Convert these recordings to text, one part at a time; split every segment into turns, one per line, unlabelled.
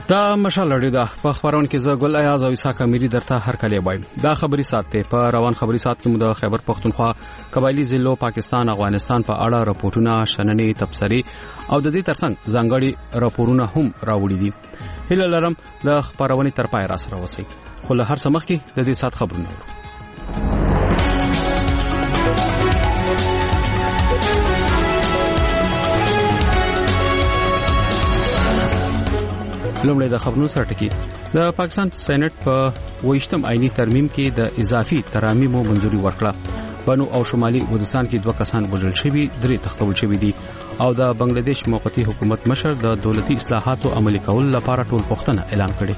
دا مشال لري دا په خبرون کې زګل ایاز او اسحاق امیری درته هر کله وایم دا خبري ساتته په روان خبري سات کې مو د خیبر پختونخوا قبایلی ضلعو پاکستان افغانستان په اړه راپورټونه شننې تبصري او د دې ترڅنګ ځانګړي راپورونه هم راوړي دي. هله لرم د خبرونې تر پای را سره وسی خو له هر سمخ کې د دې سات خبرونه لومړی د خبرونو سره ټکی د پاکستان سېنات په 28م آئینی ترمیم کې د اضافي ترامیم منځوري ورکړه. بنو او شمالي وزیرستان کې 2 کسان وژل شوي 3 تختول شوي دي او د بنگلاديش موقتی حکومت مشر د دولتي اصلاحاتو عملي کول لپاره ټول پختنه اعلان کړي.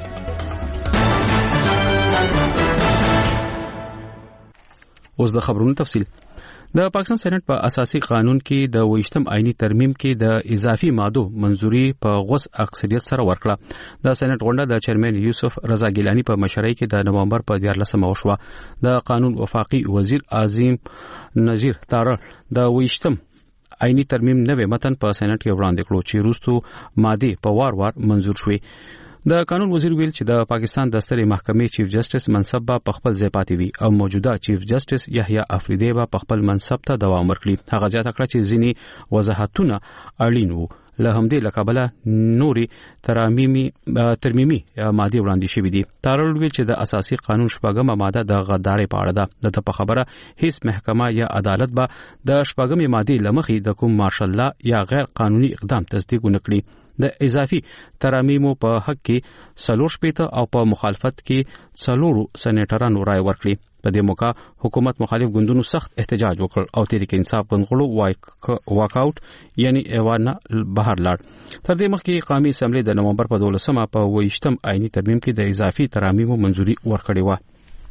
اوس د خبرونو تفصیل. د پاکستان سېنات په اساسي قانون کې د 28م آئینی ترمیم کې د اضافي ماده منځوري په غوث اکثریت سره ورکړه. د سېنات غونډه د چیرمن یوسف رضا ګیلانی په مشرۍ کې د نومبر په 14مه وشوه. د قانون وفاقي وزیر عظیم نذیر تارړ د 28م آئینی ترمیم نوې متن په سېنات کې وړاندې کړو چې وروسته ماده په وار منځور شوې. د قانون وزیر ویل چې د پاکستان د سترې محکمې چیف جسټس منصب په خپل ځای پاتې وي او موجوده چیف جسټس یحیی افریدی په خپل منصب ته دوام ورکړي. هغه ځکه کړ چې ځینی وضاحتونه اړین وو. له همدې لکبله نوري ترمیمي ماده وړاندې شوې دي. تارړ ویل چې د اساسي قانون شپږمه ماده د غداري په اړه ده. د په خبره هیڅ محکمه یا عدالت به د شپږمې ماده لمخې د کوم مارشل لا یا غیر قانوني اقدام تصدیق ونکړي. د اضافي ترمیمو په حق کې 3 او په مخالفت کې 4 سېنیټرانو رائے ورکړي. په دې موقع حکومت مخالف ګوندونو سخت احتجاج وکړ او تحریک انصاف غنغړو واک اوټ یعنی ایوانه بهر لاړ. تر دې مخکې قومي اسمبلی د نومبر په 12مه په 28م آئینی ترمیم کې د اضافي ترمیمو منځوري ورکړې و.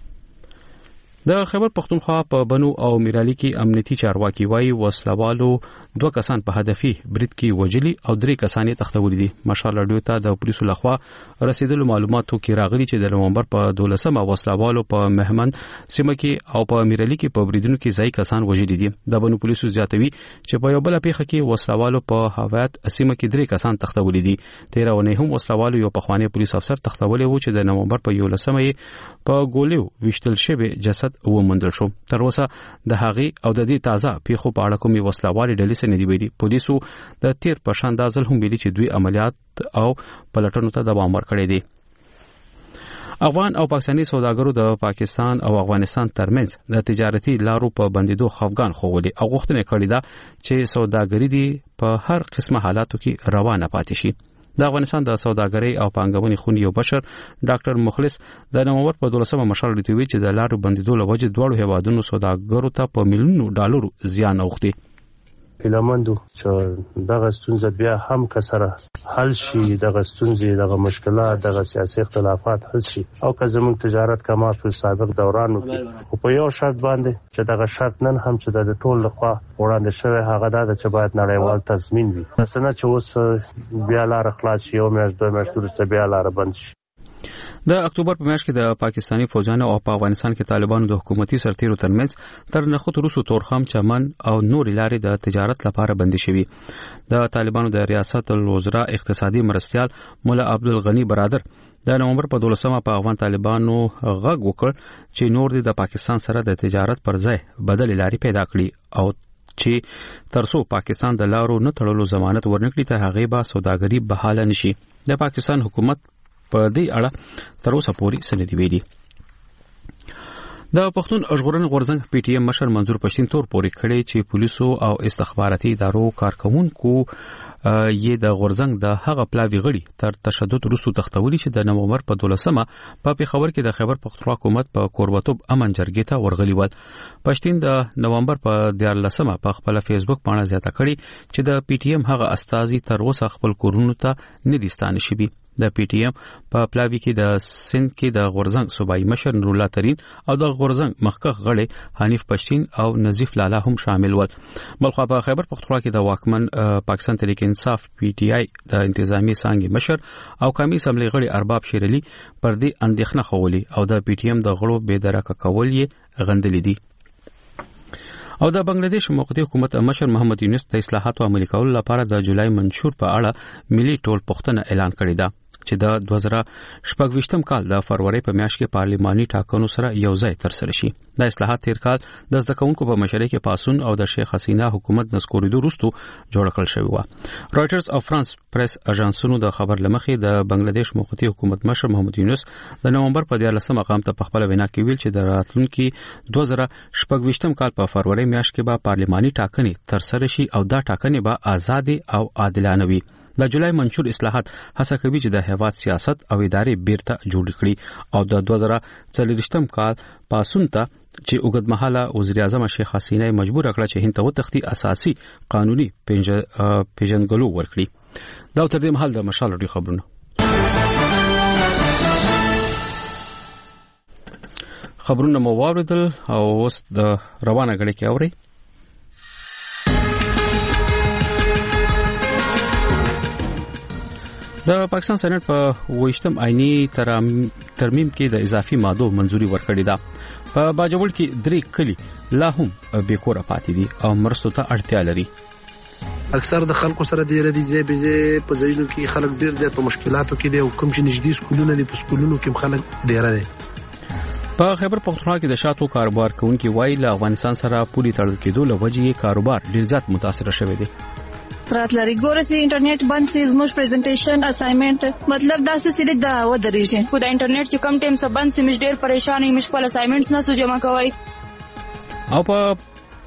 د خیبر پختونخوا په بنو او میرالي کې امنیتي چارواکي وایي وسلوالو 2 کسان په هدفي برید کې وجلي او 3 کسان یې تختولي دي. مشال رادیو ته د پولیسو لخوا رسیدلو معلوماتو کې راغلي چې د نومبر په 12مه وسلوالو په مهمن سیمه کې او په میرالي کې په بریدونو کې ځای کسان وجلي دي. د بنو پولیسو زیاتوي چې په یو بل پیښه کې وسلوالو په هوایت سیمه کې 3 کسان تختولي دي. 13 ونې هم وسلوالو یو پخوانی پولیس افسر تختولي وو چې د نومبر په 11مه په ګولیو وشتل شوی جسد ومندل شو. تر اوسه د هغې او د دې تازه پیښو په اړه کومې وسلوالې ډلې څه نه دي ویلي. پولیسو د تیر په شان دازل هم ویلي چې دوی عملیات او پلټنو ته دوام ورکړی دی. افغان او پاکستاني سوداګرو د پاکستان او افغانستان ترمنځ د تجارتي لارو په بندیدو خفګان خوولي او غوښتنه کړې ده چې سوداګري دي په هر قسمه حالاتو کې روانه پاتې شي. د افغانستان د سوداګرۍ او پانګونې خونی یو بشر ډاکټر مخلص د نومبر په 12مه مشال لري چې د لارو بندیدو لوجه دوړو هیوادونو سوداګرو ته په میلیونو ډالرو زیان اوختي.
هیلمندو چې دغه ستونزه بیا هم کسره حل شي، دغه ستونزې دغه مشکلات دغه سیاسي اختلافات حل شي او که زموږ تجارت کما په سابق دورانو کې خو په یو شرط باندې چې دغه شرط نن هم چې د ټول لخوا وړاندې شوی هغه دا چې باید نړیوال تضمین وي. مثلا چې اوس بیا لار خلاص شي او میاشت 2 میاشتې وروسته بیا لار بند شي.
د اکتوبر په میاشت کې د پاکستاني فوجانو او په افغانستان کې طالبانو د حکومتي سرتیرو ترمنځ تر نخود روسو تورخم چمن او نور لارې د تجارت لپاره بندي شوي. د طالبانو د ریاست الوزرا اقتصادي مرستيال مولا عبدالغنی برادر د نومبر په 12مه په افغان طالبانو غږ وکړ چې نور د پاکستان سره د تجارت پر ځای بدل لارې پیدا کړي او چې ترڅو پاکستان د لارو نه تړلو ضمانت ورنکړي ته هغه به سوداګري بحاله نشي. د پاکستان حکومت په دې اړه تر اوسه پورې سندې ویلي. د پښتون ژغورنې غورځنګ پی ټی ایم مشر منظور پښتین تور پورې کړي چې پولیسو او استخباراتي ادارو کارکونکو یې د غورځنګ د هغه پلاوی غړي تر تشدد وروسته تختولي چې د نومبر په 12مه په پیښور کې د خیبر پختونخوا حکومت په کوربتوب امن جرګې ته ورغلي ول. پښتین د نومبر په 14مه په خپل فیسبوک باندې زیاته کړي چې د پی ټی ایم هغه استازي تر اوسه خپل کورونو ته نه دي ستانه شوي. د پی ټی ایم په پلاوی کې د سند کې د غورځنګ صوبایي مشر نور الله ترين او د غورځنګ مخکخ غړي حنیف پښتین او نظیف لالا هم شامل ول. بلخو په خیبر پختونخوا کې د واکمن پاکستان تحریک انصاف پی ټی آی د انتظامی څنګه مشر او قومي اسمبلی غړي ارباب شیرلی پر دې اندېښنه خولي او د پی ټی ایم د غړو بې درکه کول یې غندلې دي. او د بنگلاديش موقتی حکومت مشر محمد یونس د اصلاحاتو عملي کولو لپاره د جولای منشور په اړه ملي ټول پښتنه اعلان کړی دی. چې د 2024 کال د فروری په میاشت کې پارلماني ټاکنو سره یو ځای ترسره شي. دا اصلاحات تیر کال د زدکونکو په مشرۍ کې پاسون او د شیخ حسینا حکومت نسکوریدو وروسته جوړ کړل شوی و. رائټرز او فرانس پریس اژانسونو د خبر لمخې د بنگلاديش موقتی حکومت مشر محمد یونس د نومبر په 14 مقام ته په خپل وینا کې ویل چې د راتلونکي 2024 کال په فروری میاشت کې به پارلماني ټاکنې ترسره شي او دا ټاکنې به آزاد او عادلانه وي. د جولای منشور اصلاحات هڅه کوي چې د هیواد سیاست او ادارې بیرته جوړ کړي او د 2024 کال پاسون ته چې اوږدمهاله وزیر اعظم شیخ حسینا مجبور کړ چې هند ته وتښتي اساسي قانوني پیژنګلو ورکړي. دا تر دې مهال د مشال لري خبرونه مو واوریدل او اوس د روانه غړي کې اوري. د پاکستان سېنات په 28م آئینی ترمیم کې د اضافي مادو منځوري ورکړې ده. په باجوړ کې 3 کلی لا هم بیکوره پاتې دي او مرستو ته اړتیا لري.
اکثر د خلکو سره د ردی زیبې په ځایونو کې خلک ډیر زیات په مشکلاتو کې دي او کوم چې نږدې سکولونه دي په سکولونو کې خلک ډیر دي.
په خیبر پختونخوا کې د شاتو کاروبار کوونکي وایي له افغانستان سره پوری تړل کېدو له وجې کاروبار ډیر زیات متاثر شوی دی.
سرات لري ګوره سي انټرنیټ بند سي زموږ پریزنټیشن اسایمنټ مطلب دا څه سي دا و درېږي خو د انټرنیټ چې کم ټیم سره بند سي مش ډیر پریشان یم مش خپل اسایمنټس نه سو جمع کوي
او په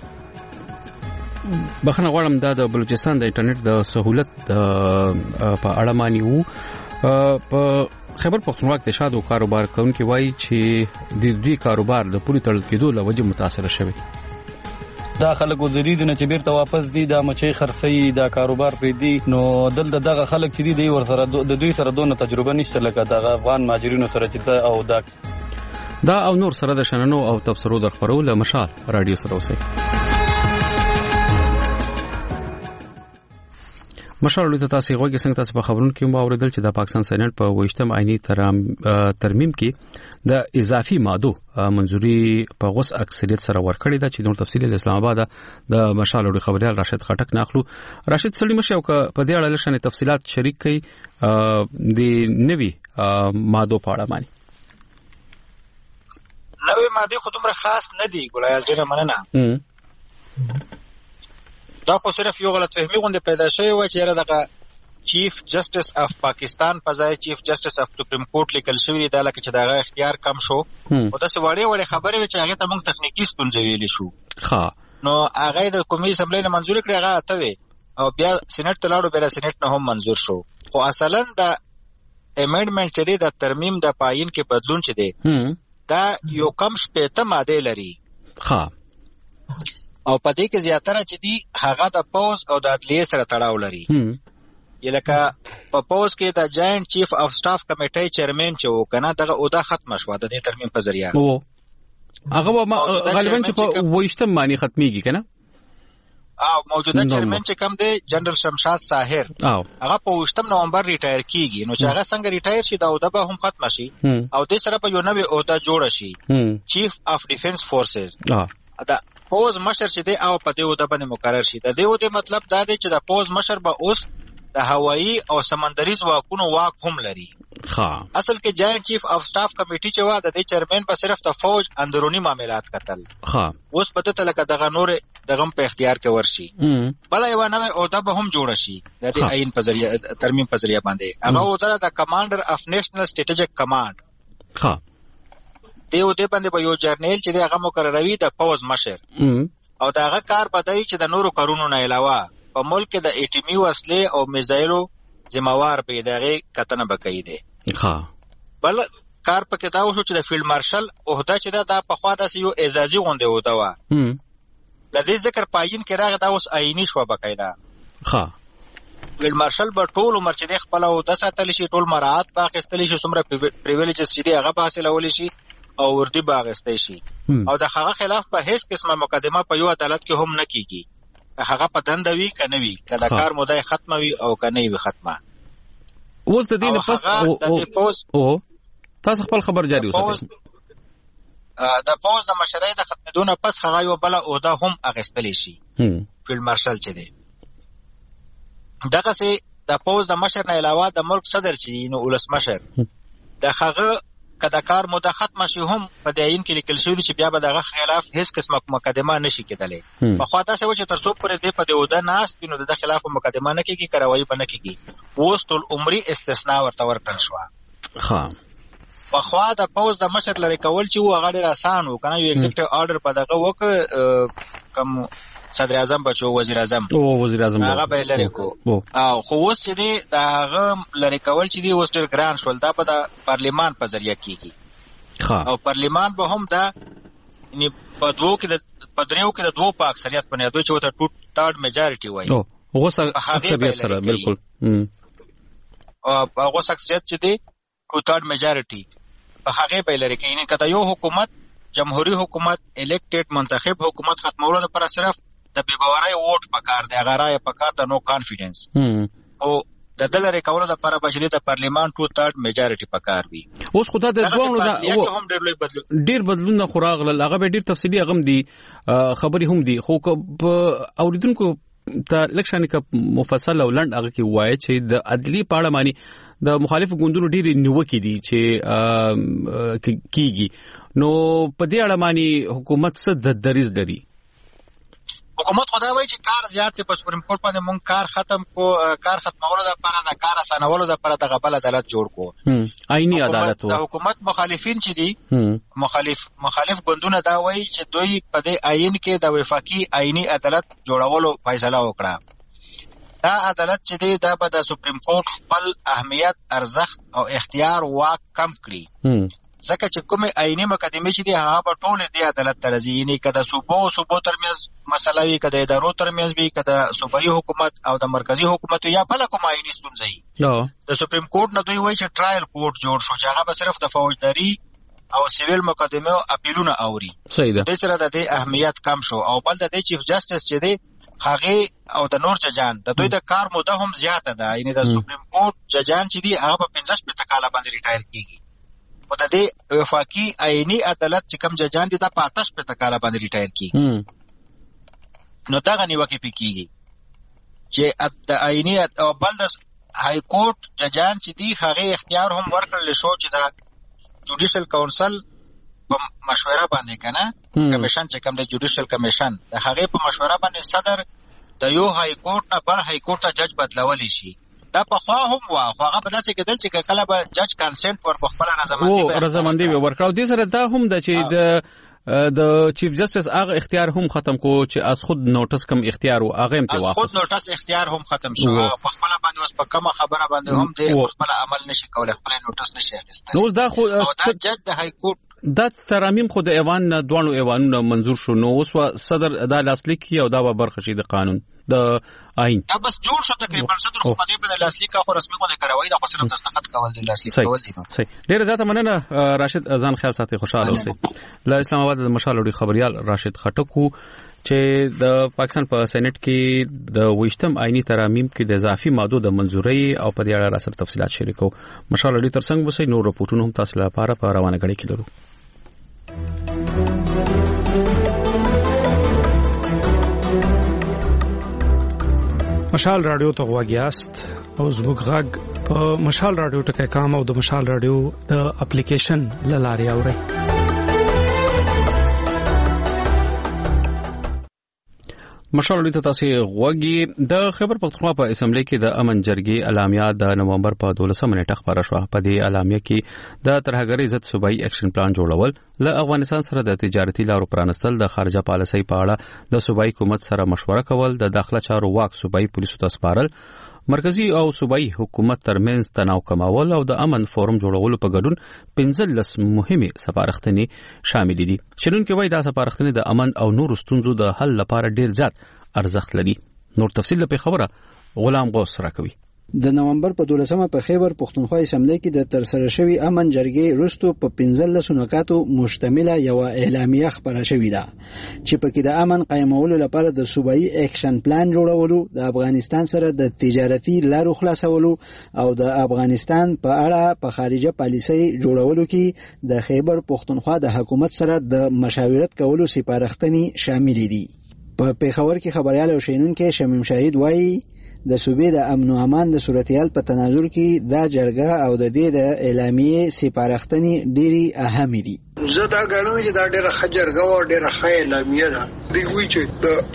بخنه غواړم دا د بلوچستان د انټرنیټ د سہولت په اړه مانی وو. په خیبر پختونخوا کې شادو کاروبار کوونکي وایي چې د دې کاروبار د پوری تړل کېدو له وجې متاثر شوی.
دا خلکو زریدونه چې بیرته واپس دي د مچي خرڅي دا کاروبار پرې دي نو دلته دغه خلک چې دي ور سره د دوی سره دونه تجربه نشته لکه د افغان ماجرینو سره چې او
دا او نور سره د شننو او تبصرو در خبرو له مشال رادیو سره اوسئ. مشال ته تاسو غوږی څنګه تاسو په خبرونو کې مو اوریدل چې د پاکستان سېنات په 28م آئینی ترمیم کې د اضافي مادو منځوري په غوس اکثریت سره ورکړی دا چې نور تفصیل د اسلام آباد د مشال خبريال راشد خټک ناخلو. راشد سړي مشه او په دې اړه لشنې تفصيلات شریک کړي د نوي مادو په اړه مانی.
نوې ماده خو دومره خاص نه دي ګولای ډیره مننه. دا خو صرف یو غلط فهمي غونډه پیدا شوی و چې دغه چیف جسټس اف پاکستان په ځای چیف جسټس اف سپریم کورټ لیکل شوی دی لکه چې دغه اختیار کم شو او دا څه وړې خبرې چې هغه ته موږ تخنیکی ستونزې ویلې شو نو هغه د قومي اسمبلی نه منزور کړی هغه ته وی او بیا سېنات ته لاړو بیا سېنات نه هم منزور شو خو اصلا د امندمنت چې دی د ترمیم د پاین کې بدلون چې دی دا یو کم شپېته ماده لري او په دې کې زیاتره چې دی هغه د پوز او د عدلیه سره تړاو لري. یلکه په پوز کې د جاینټ چیف اف سټاف کمیټې چیرمن چې وکنه دغه اوده ختم شو د دې ترمیم په ذریعہ
هغه غالبا چې په 28م معنی ختميږي کنه
او موجوده چیرمن چې کوم دی جنرال شمشاد ساحر هغه په 28 نومبر ریټایر کیږي نو چې هغه څنګه ریټایر شي دا اوده به هم ختم شي او د سره په یو نوې اوده جوړ شي چیف اف ډیفنس فورسز دا پوز مشر چې دی او په دې اوده باندې مقرر شي د دې اوده مطلب دا دی چې د پوز مشر به اوس د هوایی او سمندري ځواکونو واک هم لري. اصل کې جاینټ چیف اف سټاف کمیټي چې وا د دې چیرمن په صرف د فوج اندرونی معاملات کتل اوس پته تل کې دغه نور دغه په اختیار کې ورشي بل یو نوې اوده به هم جوړ شي د دې عین په ذریعہ ترمیم په ذریعہ باندې هغه اوده د کمانډر اف نېشنل سټریټیجیک کمانډ دیو دې باندې به یو جرنیل چې هغه مقرروي د پوز مشر او داغه کار بدای چې د نورو کارونو نه علاوه په ملک د ایټمی وسلې او میزایلو ذمہوار په دغه کتنه بکې دي بل کار پکې دا وشو چې د فیلډ مارشل عہده چې دا په خوا د یو اعزازي غونډه وته و د دې ذکر پاین کې راغی دا اوس آئینی شو بقایدا فیلډ مارشل به ټول عمر چې د خپل او د ساتل شي ټول مراعات باخستلی شي څومره پریویلیجز چې دی هغه حاصلول شي او وردی باغستې شي او د هغه خلاف په هیڅ قسمه مقدمه په یو عدالت کې هم نه کیږي هغه په دنده وی کنه وی کله کار مودای ختمه وی او کنه وی ختمه
اوس د دې پس او تاسو خپل خبر جاری وساتئ
د پوز د مشرۍ د ختمېدو نه پس هغه یو بل اوده هم اغستلی شي فیلډ مارشل چې دی دغه سي د پوز د مشر نه علاوه د ملک صدر چې نو ولس مشر د هغه کدا کار مده ختم شي هم په داین کې لیکل شوی چې بیا به دغه خلاف هیڅ قسمه مقدمه نشي کېدلی. په خوا دا چې تر څو پر دې په دې ودا ناس نو د خلاف مقدمه نه کېږي کاروایی به نه کېږي. اوس ټول عمري استثناء ورته ورکړل شو. ها په خوا د پوز د مشر لري کول چې هغه ډیر آسان و کنه یو ایگزیکټیو آرډر په دغه وک کم صدر اعظم بچو وزیر اعظم هغه به لري کو او خو اوس چې دغه لري کول چې دی اوس ډیر ګران شول دا په پارلیمان په ذریعہ کیږي. او پارلیمان به هم دا یعنی په دوه کې د پدریو کې د دوه په اکثریت باندې دوی چې وته ټوټ ټارډ میجارټي وایي
او هغه اکثریت سره بالکل او
هغه اکثریت چې دی ټوټ ټارډ میجارټي په هغه به لري کې نه کته یو حکومت جمهوریت حکومت الیکټډ منتخب حکومت ختمولو لپاره صرف د بیباورای ووټ پکار دی هغه رائے پکار د نو کانفیډنس او د دلری کولو لپاره بجلی د پارلیمان ټو تھرډ میجارټي پکار وي.
اوس خدای د دوه ډیر بدلون خراغ هغه به ډیر تفصیلی غم دي خبري هم دي خو اوریدونکو ته لکشان ک مفصل او لند هغه کې وایي چې د عدلی پاړه معنی د مخالف ګوندونو ډیر نیوکې دي چې کیږي نو په دې اړه معنی حکومت څه د دریز لري.
حکومت خدای وایي چې کار زیات په سپریم کورټ باندې مونږ کار ختم کو کار ختمولو لپاره د کار اسانولو لپاره د غبل عدالت جوړ کو
آئینی عدالت
د حکومت مخالفین چې دي مخالف ګوندونه دا وایي چې دوی په دې آئین کې د وفاقي آئینی عدالت جوړولو فیصله وکړه. دا عدالت چې دی دا به د سپریم کورټ خپل اهمیت ارزښت او اختیار واک کم کړي ځکه چې کومه آئینی مقدمه چې دی هغه په ټوله دی عدالت ترځي یعنی کده صوبو ترمنځ مسله وي کده ادارو ترمنځ وي کده صوبایي حکومت او د مرکزی حکومت یا بل کوم آئینی ستونزې د سپریم کورټ نه دوی وایي چې ټرایل کورټ جوړ شو چې هغه به صرف د فوجداري او سیویل مقدمه او اپیلونه اوري.
صحیح ده.
د سره د دې اهمیت کم شو او بل د چیف جسټس چې دی هغه او د نور ججان د دوی د کار موده هم زیاته ده یعنی د سپریم کورټ ججان چې دی هغه په 15 کاله باندې ریټایر کیږي او د دې وفاقي آئینی عدالت چې کوم ججان دي دا په 18 کاله باندې ریټایر کیږي. نو دا غنی وکي پکېږي چې د آئینی او بل د های کورټ ججان چې دی هغه اختیار هم ورکړل شو چې دا جوډیشل کونسل په مشوره باندې کنه کمیشن چې کوم د جوډیشل کمیشن د هغه په مشوره باندې صدر د یو های کورټ نه بل های کورټ ته جج بدلولی شي. دا په خوا هم وا خو هغه په داسې کېدل چې کله به جج کانسنت ور په خپل
رضامندي ورکړو دي سره دا هم د چې د چیف جسټس هغه اختیار هم ختم کو چې از خود نوټس کم اختیار او هغه هم
واپس خود نوټس اختیار هم ختم شو په خپل باندې اوس په کومه خبره باندې هم د خپل عمل نشي کولای خپل نوټس نشي اخیستل.
نو دا خو
دا جج د های کورټ
دا ترامیم خو د ایوان دوانو ایوانونو منظور شو نو اوس صدر دا لاسلیک کی او دا به برخه شي د قانون د آئین
دا بس جوړ شو تقریبا صدر خو په دې باندې لاسلیک خو رسمي باندې کاروي دا خو صرف دستخط کول دي لاسلیک کول دي.
صحیح ډیر زیاته مننه راشد ځان خیال ساتي خوشاله اوسئ. له اسلام آباد د مشال وړي خبريال راشد خټکو چې د پاکستان په سېنات کې د 28م آئینی ترامیم کې د اضافي ماده د منزوري او په دې اړه سره تفصيلات شریکو. مشال وړي ترڅنګ وسې نور رپورټونه هم تاسو لپاره په روانه غړي کې لرو.
مشال رادیو ته غواګیاست او زموږ غږ په مشال رادیو ټکي کام او د مشال رادیو د اپلیکیشن لاري اوري.
مشال وړي ته تاسو غوږی د خیبر پختونخوا په اسمبلی کې د امن جرګې اعلامیه د نومبر په 12 نیټه خبره شوه. په دې اعلامیه کې د ترهګرۍ ضد صوبایي اکشن پلان جوړول له افغانستان سره د تجارتي لارو پرانستل د خارجه پالیسۍ په اړه د صوبایي حکومت سره مشوره کول د داخله چارو واک صوبایي پولیسو ته سپارل مرکزی او صوبایي حکومت ترمنځ تناو کمول او د امن فورم جوړولو په ګډون 15 مهمه سپارښتنې شامل دي. شنونکو وایي دا سپارښتنې د امن او نور ستونزو د حل لپاره ډیر زیات ارزښت لري. نور تفصیل په خبره غلام غوث راکوي.
د نومبر په 12مه په خیبر پختونخوا اسمبلی کې د ترسره شوی امن جرګې وروسته په 15 نکاتو مشتمله یو اعلامیه خبره شوې ده چې په کې د امن قائمولو لپاره د صوبایي اکشن پلان جوړولو، د افغانستان سره د تجارتي لارو خلاصولو او د افغانستان په اړه په خارجه پالیسۍ جوړولو کې د خیبر پختونخوا د حکومت سره د مشاورت کولو سپارښتنې شامل دي. په پیښور کې خبريال او شینونکو شمیم شاهد وایي د صوبې د امن او امان د صورتحال په تناظر کې دا جرګه او د دې د اعلامیې سپارښتنې ډېری اهم دي.
زه دا غواړم چې دا ډېره ښه جرګه او ډېره ښه اعلامیه ده. دوی وایي چې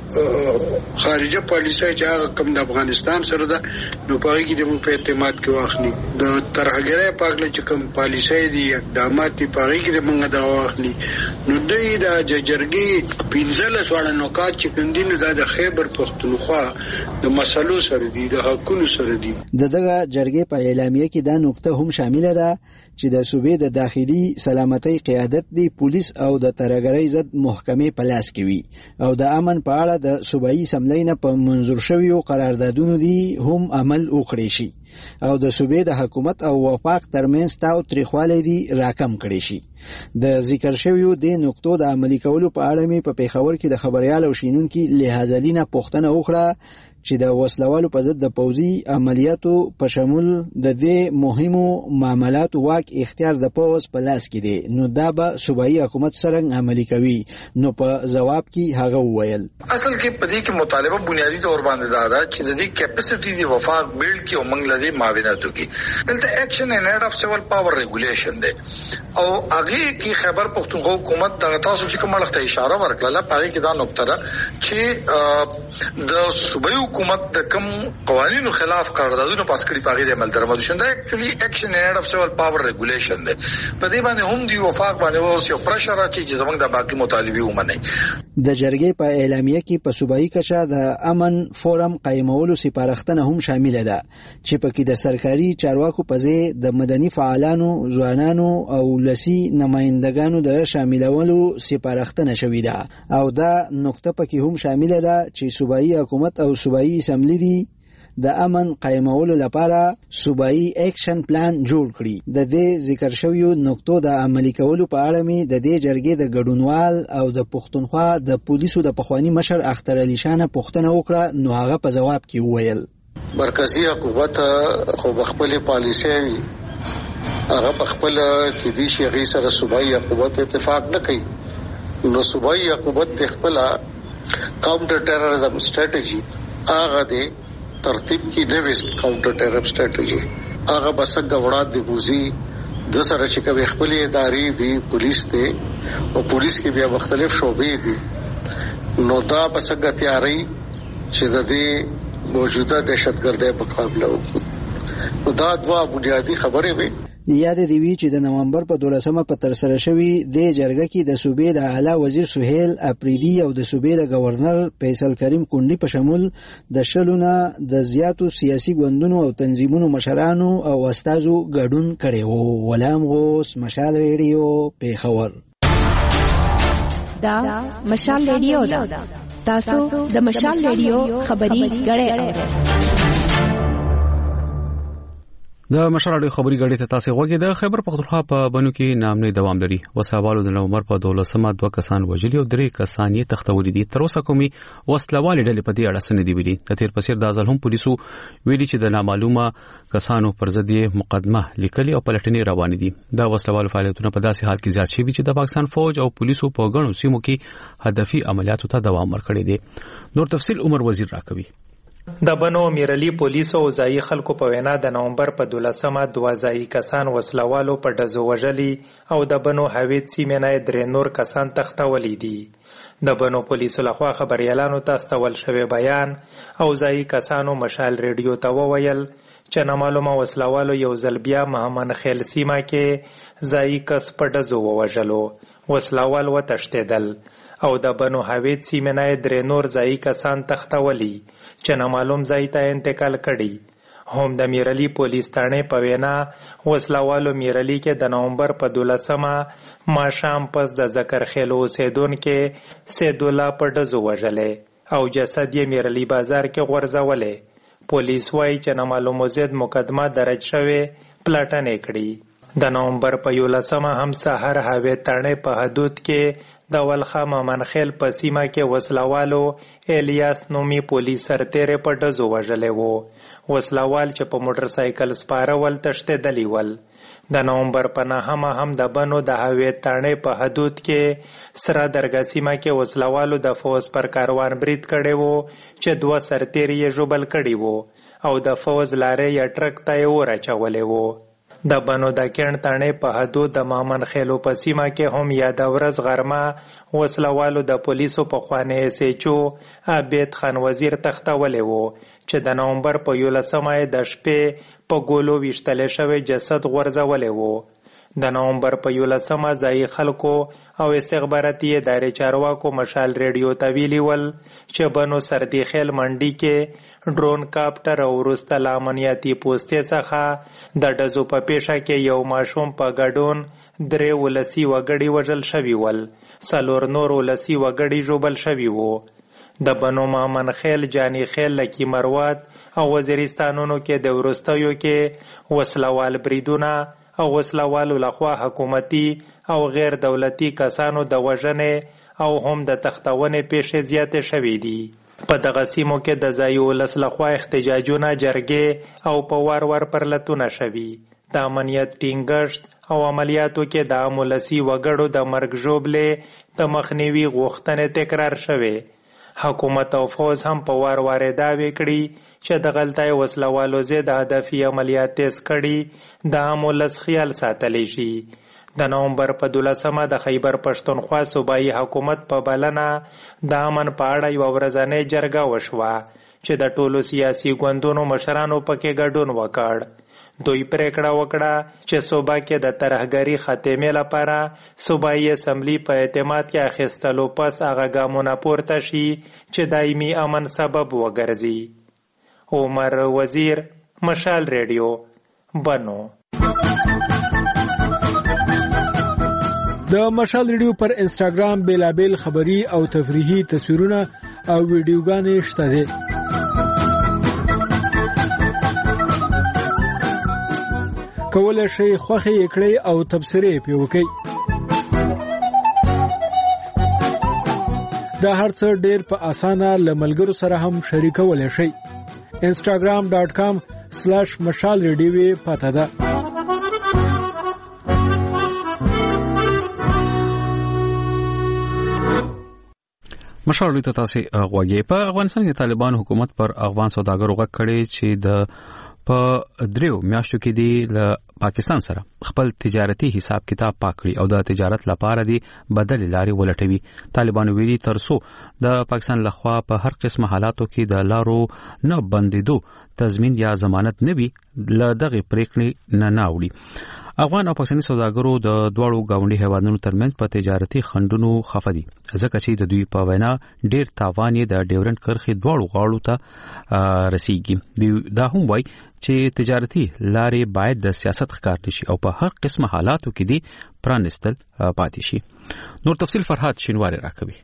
د خارجه پالیسۍ چې هغه کوم د افغانستان سره ده نو په هغې کې د موږ په اعتماد کې واخلي. د ترهګرۍ په هکله چې کوم پالیسۍ دي اقدامات دي په هغې کې د موږ دغه واخلي. نو دوی د جرګې 15 واړه نکات چې کوم دي نو دا د خیبر پښتونخوا د مسلو سره دي، د حقونو سره دي.
دغه جرګې په اعلامیه کې دا نقطه هم شامله ده چې د صوبې د داخلي سلامتۍ قیادت دی پولیس او د ترهګرۍ ضد محکمې په لاس کې وي او د امن په اړه د صوبایي اسمبلۍ نه په منظور شویو قراردادونو دی هم عمل وکړي شي او د صوبې د حکومت او وفاق ترمنځ تاوتریخوالی دی راکم کړي شي. د ذکر شویو د نقطو د عملي کولو په اړه مې په پیښور کې د خبريال او شینونکو لحاظلینه پوښتنه وکړه چې د وسلوالو په ضد د پوځي عملیاتو په شمول د دې مهمو معاملاتو واک اختیار د پوز په لاس کې دی نو دا به صوبایي حکومت سره عملي کوي. نو په جواب کې هغه وویل
اصل کې په دې کې مطالبه بنیادی طور باندې دا چې د دې کیپاسټي دی وفاق بیلډ کې او منګل دي معاونتو کې دلته اکشن ان ایډ اف سیول پاور ریګولیشن دی او هغه کې خیبر پښتونخوا حکومت د تاسو چې کومه لخته اشاره ورکړه پاره کې دا نقطه ده چې د صوبایي حکومت د کوم قوانینو خلاف قراردادونه پاس کړي پاغي د عمل درمدو شنده اکچولی اکشن ان ایډ اف سیول پاور ریګولیشن دی. په دې باندې هم دی وفاق باندې اوس یو پرشر راځي چې زمونږ د باقي مطالبه ومني.
د جرګې په اعلامیه کې په صوبایي کچه د امن فورم قائمولو سپارښتنه هم شامل ده چې پکې د سرکاري چارواکو په ځای د مدني فعالانو، ځوانانو او لسی نمائندګانو د شاملولو سپارښتنه شوې ده او دا نقطه پکې هم شامل ده چې صوبایي حکومت او صوبایي اسمبلی دی د امن قائمولو لپاره صوبایي اکشن پلان جوړ کړي. د دې ذکر شویو نقطو د عملي کولو په اړه می د دې جرګې د ګډونوال او د پښتونخوا د پولیسو د پخوانی مشر اختر علي شاه پوښتنه وکړه نو هغه په جواب کې وویل
مرکزی حکومت خو خپل پالیسي هغه خپل کې دي چې غي سره صوبایي حکومت اتفاق نه کوي نو صوبایي حکومت خپل counter terrorism strategy هغه د ترتیب کې نوې counter terrorism strategy هغه بسنګ وړاندې دی بوزي د سره چې کوي خپل ادارې دي پولیس ته او پولیس کې بیا مختلف شعبې دي نو دا بسنګ تیاری چې د دې موجوده دهشتګردۍ په مقابله وکړي. دا دوا بنیادی خبرې وي.
یاد دی وی چې د نومبر په 12مه په تر سره شوی د جرګه کې د صوبې د اعلی وزیر سهیل اپریدي او د صوبې د گورنر فیصل کریم کونډي په شمول د شلونه د زیاتو سیاسي ګوندونو او تنظیمونو مشرانو او استادو ګډون کړي وو. ولام غوس، مشال ریډیو، پیښور.
دا مشال ریډیو دا تاسو د مشال ریډیو خبري غړې اورئ.
د مشال ریډیو خبري غړې ته تاسو غوږی د خیبر پختونخوا په بنو کې نامنې دوام لري. وسوالو د نومبر په 12مه 2 کسان وژلي او 3 کسان یې تختولي دي. تر اوسه کومي وسلوالې ډلې په دې اړه سند دی ویلي. د تیر پسیر د ځل هم پولیسو ویلي چې د نامعلومه کسانو پر ضد یې مقدمه لیکلي او پلټنې روانې دي. دا وسلوال فعالیتونه په داسې حال کې زیات شوي چې د پاکستان فوج او پولیسو په غنو سیمو کې هدفي عملیاتو ته دوام ورکړي دي. نور تفصیل عمر وزیر راکوي.
د بنو میرلی پولیسو او ځای خلکو په وینا د نومبر په 12مه 2 ځای کسان وسلوالو په ډزو وژلي او د بنو هویت سیمه نه 3 نور کسان تختولي دي. د بنو پولیسو لخوا خبريالانو ته استول شوی بیان او ځای کسانو مشال ریډیو ته وویل چې نامعلومه وسلوالو یو ځل بیا مهمن خیل سیمه کې ځای کس په ډزو وژلو وسلوال وتښتیدل او د بنو هویت سیمه نه 3 نور ځای کسان تختولي چې نامعلوم ځای ته انتقال کړي. هم د میرلی پولیس تانه په وینا وسلوالو میرلی کې د نومبر په 12مه ماښام پس د ذکر خیلو اوسیدونکو سید الله په ډزو وژلې او جسد یې میرلی بازار کې غورځولې. پولیس وایي چې نامعلوم زید مقدمه درج شوه پلاټنې کړي. د نومبر په 11مه هم سحر هاوی تانه په حدود کې د ولخه مامنخیل په سیمه کې وسلوالو الیاس نومي پولیس سرتیری په ډزو وژلی وو. وسلوال چې په موټر سایکل سپارول تښتېدلي ول. د نومبر په 9مه هم د بنو د هاوی تانه په حدود کې سره درګه سیمه کې وسلوالو د فوز پر کاروان برید کړی وو چې 2 سرتیری یې ژوبل کړي وو. او د فوز لارې یا ټرک ته یې ورچولې وو. د بنو د کڼ تڼې په حدود د مامن خیلو په سیمه کې هم یاد ورځ غرمه وسلوالو د پولیسو په خوانې SHO عابد خان وزیر تختولې وو چې د نومبر په 11 د شپې په ګولو ویشتل شوی جسد غورځولې وو. د نومبر په 11 ځای خلکو او استخباراتي ادارې چارواکو مشال ریډیو ته ویلي ول چې بنو سردي خیل منډي کې ډرون کاپټر او وروسته له امنیتي پوستې څخه د ډزو په پیښه کې یو ماشوم په ګډون 3 ولسي وګړي وژل شوي ول، 4 نور ولسي وګړي ژوبل شوي وو. د بنو مامن خیل، جانی خیل، لکی مروات او وزیرستانونو کې د وروستیو کې وسلوال بریدونه او وسلوالو لخوا حکومتي او غیر دولتي کسانو د وژنې او هم د تختونې پیښې زیاتې شوې دي. په دغه سیمو کې د ځایي ولس لخوا احتجاجونه، جرګې او په وار وار پرلتونه شوي. د امنیت ټینګښت او عملیاتو کې د عام ولسي وګړو د مرګ ژوبلې د مخنیوي غوښتنې تکرار شوې. حکومت او فوز هم په وار وار دعوی کړي چې د غلطای وسلوالو ضد هدفي عملیات تیز کړي د عام ولس خیال ساتلی شي. د نومبر په 12 د خیبر پښتونخوا صوبایي حکومت په بلنه د امن په اړه یو ورځنۍ جرګه وشوه چې د ټولو سیاسي ګوندونو مشرانو پکې ګډون وکړ. دوی پریکړه وکړه چې صوبا کې د ترهګری خاتمې لپاره صوبایي اسمبلی په اعتماد کې اخیستلو پس هغه ګامونه پورته شي چې دایمي امن سبب وګرځي. عمر وزیر، مشال ریډیو، بنو.
د مشال ریډیو پر انسټاګرام بیلابیل خبری او تفریحي تصویرونه او ویډیوګانې شته دي. کولای شئ خوښه یې کړئ او تبصرې پې وکړئ. دا هر څه ډېر په اسانه له ملګرو سره هم شریکولی شئ. instagram.com/mashalradio پته ده.
مشال ریډیو ته تاسو غواړئ. په افغانستان کې طالبان حکومت پر افغان سوداګرو غږ کړي چې د په 3 میاشتو کې دی له پاکستان سره خپل تجارتي حساب کتاب پاک کړي او د تجارت لپاره دی بدل لارې ولټوي. طالبان ویلي ترڅو د پاکستان لخوا په هر قسمه حالاتو کې د لارو نه بندیدو تضمین یا ضمانت نه وي له دغه پریکړې نه ناوړي. افغان او پاکستاني سوداګرو د دواړو گاونډي هیوادونو ترمنځ په تجارتي خنډونو خفه دي ځکه چې د دوی په وینا ډیر تاوان یې د ډیورنډ کرښې دواړو غاړو ته رسیږي. دا هم وایي چې تجارتي لارې باید د سیاست ښکار شي او په هر قسمه حالاتو کې دي پرانستل پاتې شي. نور تفصیل فرحات شینواری راکوي.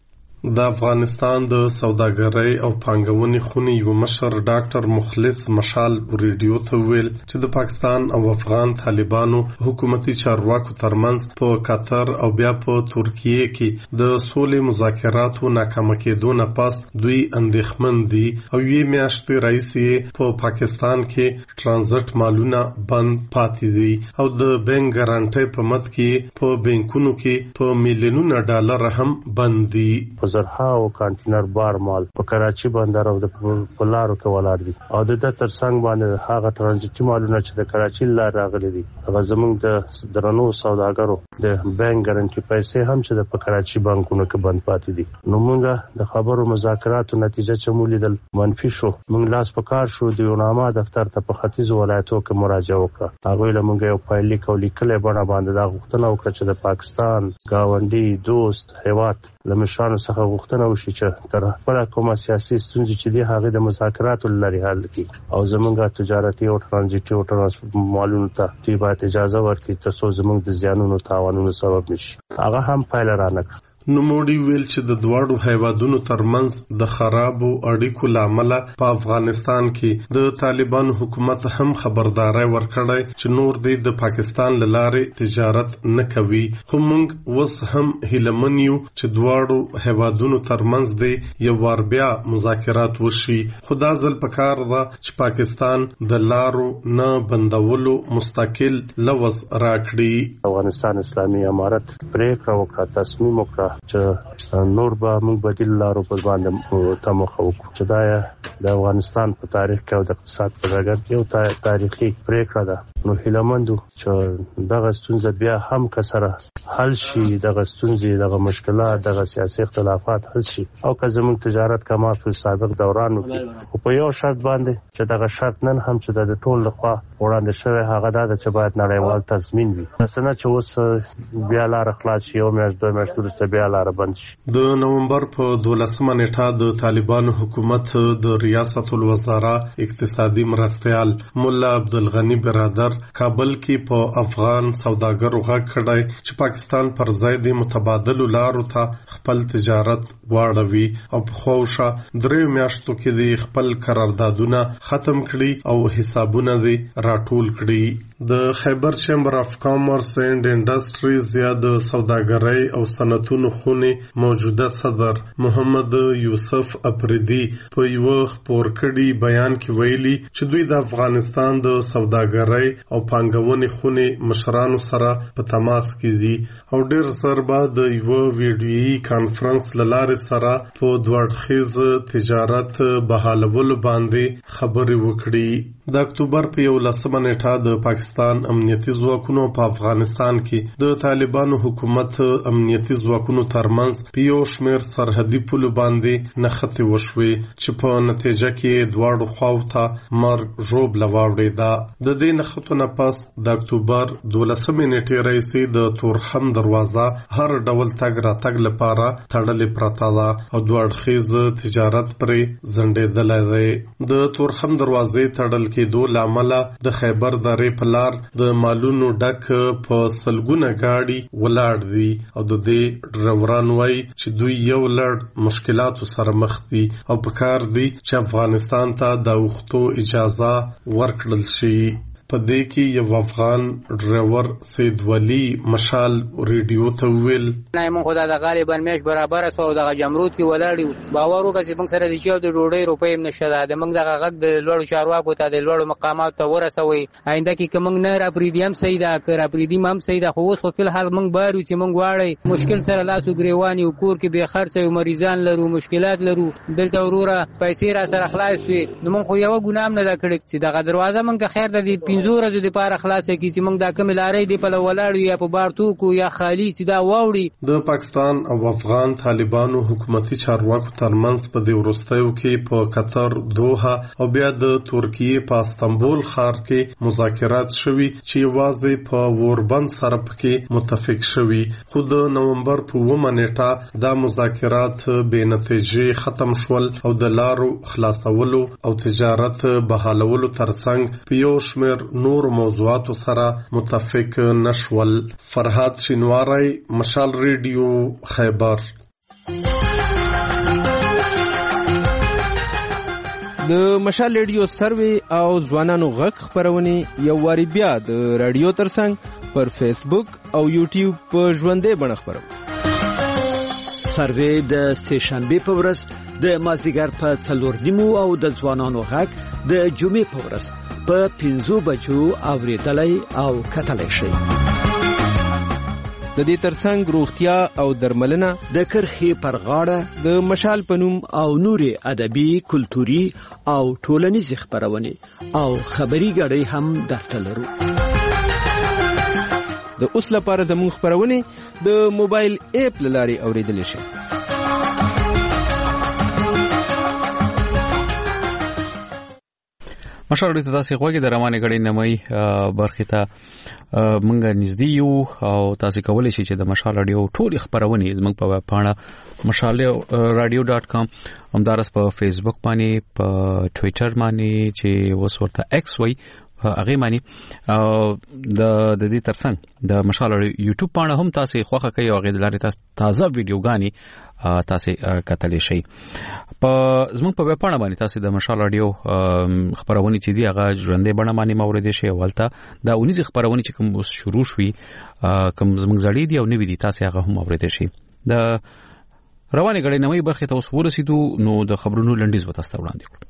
د افغانستان د سوداګرۍ او پانګونې خونې یو مشر ډاکټر مخلص مشال ریډیو ته ویل چې د پاکستان او افغان طالبانو حکومتي چارواکو ترمنځ په قطر او بیا په ترکیه کې د سولې مذاکراتو ناکامه کېدو نه پس دوی اندېښمن دي او یې میاشتې راهیسې په پاکستان کې ترانزیت مالونه بند پاتې دي او د بانک ګارانټي په مد کې په بانکونو کې په میلیونونو ډالر هم بند دي.
زرهاو کانټینر بار مال په کراچي بندر او د پلارو کې ولاړ دي او د تر څنګ باندې هغه ترانزیتي مالونه چې د کراچي لار راغلي دي هغه زموږ د درنو سوداګرو د بانک ګارانټي پیسې هم چې د کراچي بانکونو کې بند پاتې دي. نو موږ د خبرو مذاکراتو نتیجه چې مولیدل منفي شو. موږ لاس په کار شو د یوناما دفتر ته په ختیځ ولایتو کې مراجعه وکړه. هغه له موږ یو فایل لیکلې بڼه باندې دا غوښتنه وکړه چې د پاکستان گاونډي دوست هیواد لمشانو څخه غوښتنه وشي چې تر خپل کومه سیاسي ستونزې چې دی هغه د مذاکراتو لارې حل کړي او زمونږ تجارتي او ترانزیتي او مالونو ته باید اجازه ورکړي ترڅو زمونږ د زیانونو تاوانونو سبب نشي. هغه هم پایله رانکړه.
نوموړي ویل چې د دواړو هیوادونو ترمنځ د خرابو اړیکو لامل په افغانستان کې د طالبان حکومت هم خبرداري ورکړی چې نور د پاکستان لاره تجارت نه کوي. خو موږ وس هم هیلمن یو چې دواړو هیوادونو ترمنځ د یو ور بیا مذاکرات وشي. خدا ځل پکار ده چې پاکستان د لارو نه بندولو مستقل لوز راکړي.
افغانستان اسلامي امارت پریکړه وکړه، تصمیم وکړه چې نور به موږ بدیل لارو په باندې تمخه وکړو چې دا د افغانستان په تاریخ کې او د اقتصاد په ډګر کې یو تاریخي پریکړه ده. نو هیلمندو چې دغه ستونزه بیا هم کسره حل شي، دغه ستونزې دغه مشکلات دغه سیاسي اختلافات حل شي او که زموږ تجارت کما په سابق دوران کې په یو شرط باندې چې دغه شرط نن هم چې د ټول لخوا وړاندې شوی هغه دا چې باید نړیوال تضمین وي، مثلا چې اوس بیا لار خلاص شي او میاشت دوه میاشتې وروسته بیا لار بند شي.
د نومبر په 12مه نیټه د طالبانو حکومت د ریاست الوزرا اقتصادي مرستیال مولا عبدالغنی برادر کابل کې په افغان سوداګرو غږ کړی چې پاکستان پر ځای د متبادلو لارو ته خپل تجارت واړوي او په خوښه 3 میاشتو کې د خپل قراردادونه ختم کړي او حسابونه دي راټول کړي. د خیبر چیمبر اف کامرس اینڈ انډستریز یا د سوداګرۍ او صنعتونو خونې موجوده صدر محمد یوسف افریدی په یو خبر کړي بیان کې ویلي چې دوی د افغانستان د سوداګرۍ او پانګونې خونې مشرانو سره په تماس کې دي او ډیر زر بعد د یو ویډیویي کانفرنس لاره سره په دوړخیز تجارت بحالولو باندې خبرې وکړي. د اکتوبر په 11مه نیټه د پاکستان امنیتي ځواکونو په افغانستان کې د طالبانو حکومت امنیتي ځواکونو ترمنځ په یو شمېر سرحدي پولو باندې نښتې وشوې چې په نتیجه کې دواړو خواو ته مرګ ژوبله واوړېده. د دې نښتو نه پس د اکتوبر 12مې نیټې راهیسې د تورخم دروازه هر ډول تګ راتګ لپاره تړلې پرته ده او دوه اړخیز تجارت پرې ځنډېدلی دی. د تورخم دروازې تړل کېدو لامل د خیبر درې په لار د مالونو ډک په سلګونه گاډي ولاړ دي او د دې ډرایوران وایي چې دوی یو لړ مشکلاتو سره مخ دي او په کار دي چې افغانستان ته د اوښتو اجازه ورکړل شي. په دې کې یو افغان ډرایور سید ولی مشال ریډیو ته ویل
نه مونږ خدای د غالبا مېش برابر سو د جمرود کې ولاړ باور وکړي چې موږ سره د چیو د ډوډۍ روپې نشه ده موږ د غږ د لوړو چارواکو ته د لوړو مقامات ته ورسوي آینده کې کوم نه را پریدیم سیدا کر پریدیم هم سیدا خو اوس په الحال موږ بارو چې موږ واړی مشکل سره لاسو ګریوانی او کور کې به خرڅ او مریضان لرو مشکلات لرو دلته وروره پیسې را سره خلاص وي نو موږ خو یو ګنام نه کړی چې دغه دروازه موږ خیر د 15 ورځې لپاره خلاصه کی چې موږ دا کوم لارې دی په ولاړ یا په بارتو کو یا خالی سیدا واوړي.
د پاکستان او افغان طالبانو حکومتي چارواکو ترمنځ په دې وروستیو کې په قطر دوحه او بیا د ترکیه په استانبول ښار کې مذاکرات شوي چې یوازې په وربند سره پکې متفق شوي خو د نومبر په 9مه نیټه دا مذاکرات بې نتیجې ختم شول او د لارو خلاصولو او تجارت بحالولو ترڅنګ په یو شمېر نور موضوعاتو سره متفق نشول. فرهاد شینواری مشال ریډیو خیبر.
د مشال ریډیو سروي او ځوانانو غږ خبرونه یو واری بیا د رادیو ترڅنګ پر فیسبوک او یوټیوب په ژوندې بڼه خبرو.
سروي د سهشنبه په ورځ د مازیګر په 4:30 او د ځوانانو غږ د جمعې په ورځ په 5 بجو اوریدلای او کتلای شي.
د دې ترڅنګ روغتیا او درملنه
د کرخي پر غاړه
د مشال پنوم
او نوري ادبي کلتوري او ټولنیز خبرونه او خبري غړي هم درته لرو.
د اوس لپاره زموږ خبرونه د موبایل اپ لاري اوریدل شي.
مشال ریډیو ته تاسو غوږی د روانه غړي نمای برخه ته مونږه نږدې یو او تاسو کولی شئ چې د مشال رادیو ټول خبرونه زموږ په ویب پاڼه mashalradio.com همدارس په فیسبوک باندې په ټوئیټر باندې چې وسورته ایکس وای هغه معنی د دې ترڅنګ د مشال یوټیوب باندې هم تاسو خوخه کوي او غیر لاري تازه ویډیوګانی تاسو کتلی شئ. په زموږ په ویب پاڼه باندې تاسو د مشال رادیو خبرونه چې دی هغه ژوندې بڼه باندې مورید شي ولته دا 19 خبرونه چې کوم شروع شوي کوم زموږ زړې دي او نوې دي تاسو هغه هم مورید شي. د روانه غړي نوې برخه ته اوس ورسېدو نو د خبرونو لنډیز وته تاسو وړاندې کړو.